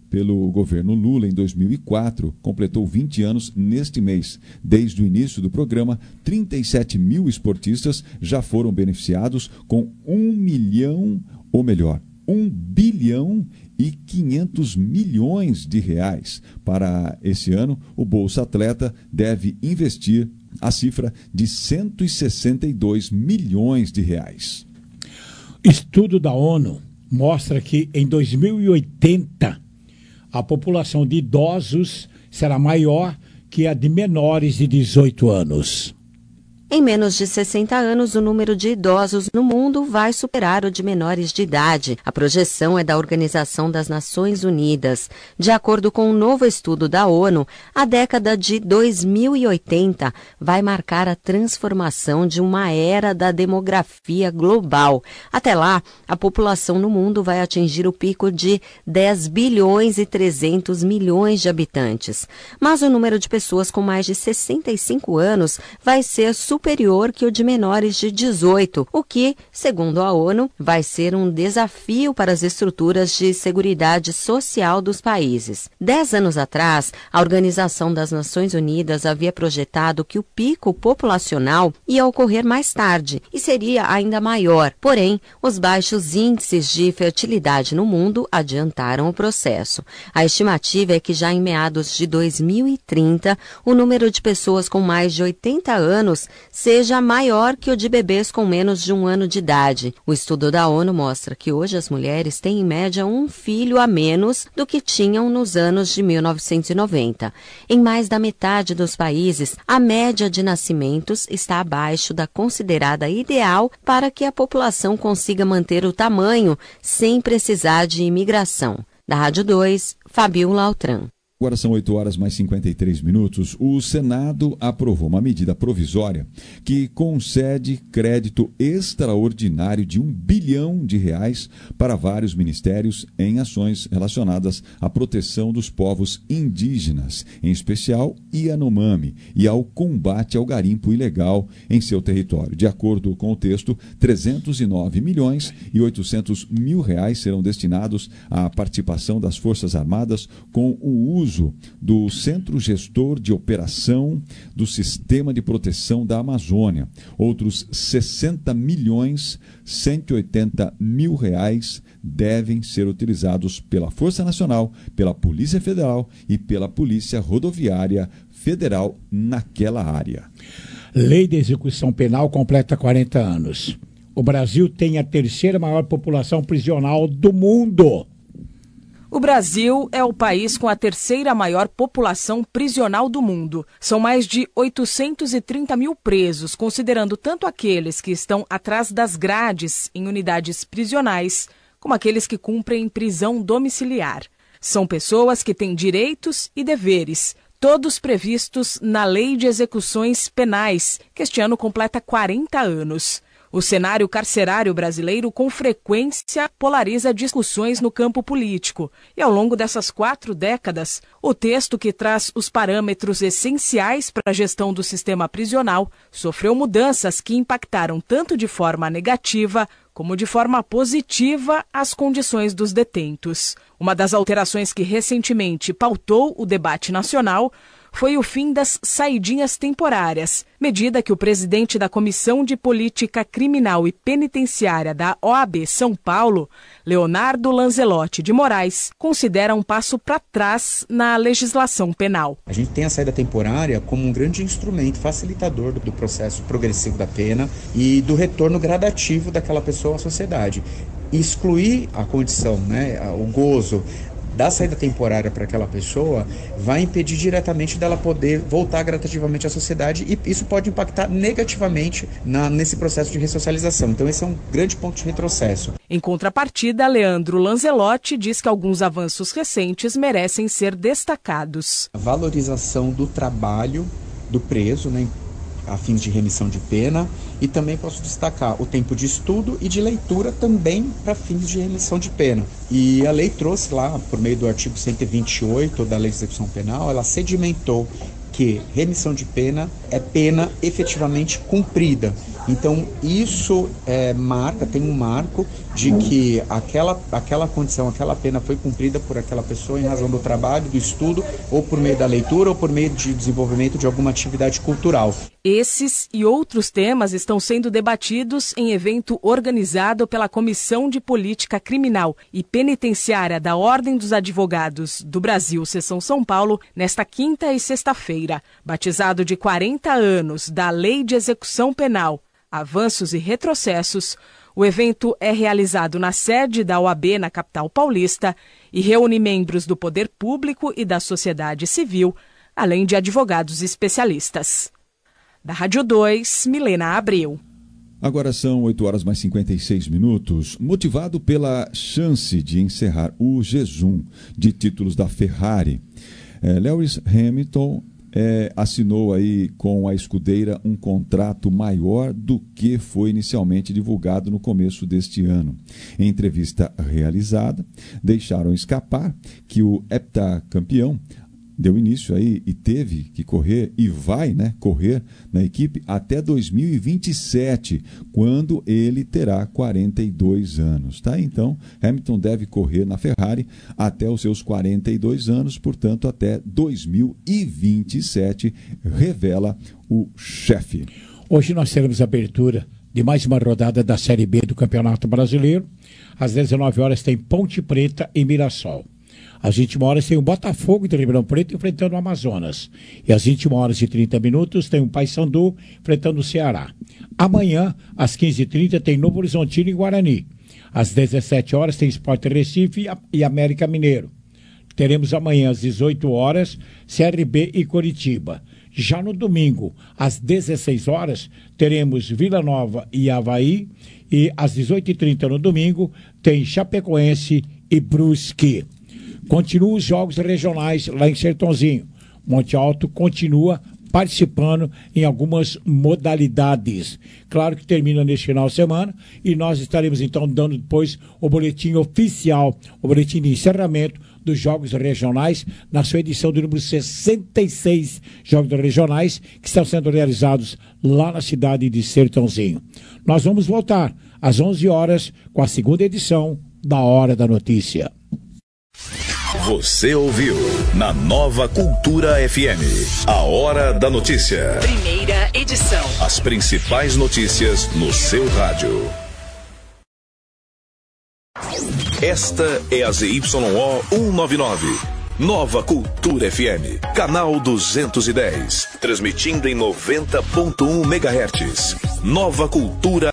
pelo governo Lula em dois mil e quatro, completou vinte anos neste mês. Desde o início do programa, trinta e sete mil esportistas já foram beneficiados com um milhão, ou melhor, um bilhão e quinhentos milhões de reais. Para esse ano, o Bolsa Atleta deve investir a cifra de cento e sessenta e dois milhões de reais. Estudo da ONU mostra que em dois mil e oitenta a população de idosos será maior que a de menores de dezoito anos. Em menos de sessenta anos, o número de idosos no mundo vai superar o de menores de idade. A projeção é da Organização das Nações Unidas. De acordo com um novo estudo da ONU, a década de dois mil e oitenta vai marcar a transformação de uma era da demografia global. Até lá, a população no mundo vai atingir o pico de dez bilhões e trezentos milhões de habitantes. Mas o número de pessoas com mais de sessenta e cinco anos vai ser superior superior que o de menores de dezoito, o que, segundo a ONU, vai ser um desafio para as estruturas de seguridade social dos países. Dez anos atrás, a Organização das Nações Unidas havia projetado que o pico populacional ia ocorrer mais tarde e seria ainda maior. Porém, os baixos índices de fertilidade no mundo adiantaram o processo. A estimativa é que já em meados de dois mil e trinta, o número de pessoas com mais de oitenta anos seja maior que o de bebês com menos de um ano de idade. O estudo da ONU mostra que hoje as mulheres têm em média um filho a menos do que tinham nos anos de mil novecentos e noventa. Em mais da metade dos países, a média de nascimentos está abaixo da considerada ideal para que a população consiga manter o tamanho sem precisar de imigração. Da Rádio dois, Fabiola Altran. Agora são oito horas mais cinquenta e três minutos. O Senado aprovou uma medida provisória que concede crédito extraordinário de um bilhão de reais para vários ministérios em ações relacionadas à proteção dos povos indígenas, em especial Yanomami, e ao combate ao garimpo ilegal em seu território. De acordo com o texto, trezentos e nove milhões e oitocentos mil reais serão destinados à participação das Forças Armadas com o uso do Centro Gestor de Operação do Sistema de Proteção da Amazônia. Outros sessenta milhões cento e oitenta mil reais devem ser utilizados pela Força Nacional, pela Polícia Federal e pela Polícia Rodoviária Federal naquela área. Lei de Execução Penal completa quarenta anos. O Brasil tem a terceira maior população prisional do mundo. O Brasil é o país com a terceira maior população prisional do mundo. São mais de oitocentos e trinta mil presos, considerando tanto aqueles que estão atrás das grades em unidades prisionais, como aqueles que cumprem prisão domiciliar. São pessoas que têm direitos e deveres, todos previstos na Lei de Execuções Penais, que este ano completa quarenta anos. O cenário carcerário brasileiro com frequência polariza discussões no campo político. E ao longo dessas quatro décadas, o texto que traz os parâmetros essenciais para a gestão do sistema prisional sofreu mudanças que impactaram tanto de forma negativa como de forma positiva as condições dos detentos. Uma das alterações que recentemente pautou o debate nacional foi o fim das saidinhas temporárias, medida que o presidente da Comissão de Política Criminal e Penitenciária da O A B São Paulo, Leonardo Lanzelotti de Moraes, considera um passo para trás na legislação penal. A gente tem a saída temporária como um grande instrumento facilitador do processo progressivo da pena e do retorno gradativo daquela pessoa à sociedade. Excluir a condição, né, o gozo da saída temporária para aquela pessoa vai impedir diretamente dela poder voltar gradativamente à sociedade e isso pode impactar negativamente na, nesse processo de ressocialização. Então esse é um grande ponto de retrocesso. Em contrapartida, Leandro Lanzelotti diz que alguns avanços recentes merecem ser destacados. A valorização do trabalho do preso, né, a fins de remissão de pena, e também posso destacar o tempo de estudo e de leitura também para fins de remissão de pena. E a lei trouxe lá, por meio do artigo cento e vinte e oito da Lei de Execução Penal, ela sedimentou que remissão de pena é pena efetivamente cumprida. Então, isso é, marca, tem um marco de que aquela, aquela condição, aquela pena foi cumprida por aquela pessoa em razão do trabalho, do estudo, ou por meio da leitura, ou por meio de desenvolvimento de alguma atividade cultural. Esses e outros temas estão sendo debatidos em evento organizado pela Comissão de Política Criminal e Penitenciária da Ordem dos Advogados do Brasil, Seção São Paulo, nesta quinta e sexta-feira. Batizado de quarenta anos da Lei de Execução Penal, Avanços e Retrocessos, o evento é realizado na sede da O A B na capital paulista e reúne membros do poder público e da sociedade civil, além de advogados especialistas. Da Rádio dois, Milena Abreu. Agora são oito horas mais cinquenta e seis minutos. Motivado pela chance de encerrar o jejum de títulos da Ferrari, é, Lewis Hamilton É, assinou aí com a escudeira um contrato maior do que foi inicialmente divulgado no começo deste ano. Em entrevista realizada, deixaram escapar que o heptacampeão deu início aí e teve que correr e vai, né, correr na equipe até dois mil e vinte e sete, quando ele terá quarenta e dois anos, tá? Então, Hamilton deve correr na Ferrari até os seus quarenta e dois anos, portanto, até dois mil e vinte e sete, revela o chefe. Hoje nós teremos a abertura de mais uma rodada da Série B do Campeonato Brasileiro. Às dezenove horas tem Ponte Preta e Mirassol. Às vinte e uma horas tem o Botafogo de Ribeirão Preto enfrentando o Amazonas. E às vinte e uma horas e trinta minutos tem o Paysandu enfrentando o Ceará. Amanhã, às quinze e trinta, tem Novo Horizontino e Guarani. Às dezessete horas tem Sport Recife e América Mineiro. Teremos amanhã às dezoito horas C R B e Coritiba. Já no domingo, às dezesseis horas, teremos Vila Nova e Avaí. E às dezoito e trinta no domingo tem Chapecoense e Brusque. Continuam os jogos regionais lá em Sertãozinho. Monte Alto continua participando em algumas modalidades. Claro que termina neste final de semana e nós estaremos então dando depois o boletim oficial, o boletim de encerramento dos jogos regionais na sua edição do número sessenta e seis jogos regionais que estão sendo realizados lá na cidade de Sertãozinho. Nós vamos voltar às onze horas com a segunda edição da Hora da Notícia. Você ouviu na Nova Cultura F M, a Hora da Notícia. Primeira edição. As principais notícias no seu rádio. Esta é a Z Y O cento e noventa e nove. Nova Cultura F M, canal duzentos e dez, transmitindo em noventa ponto um megahertz. Nova Cultura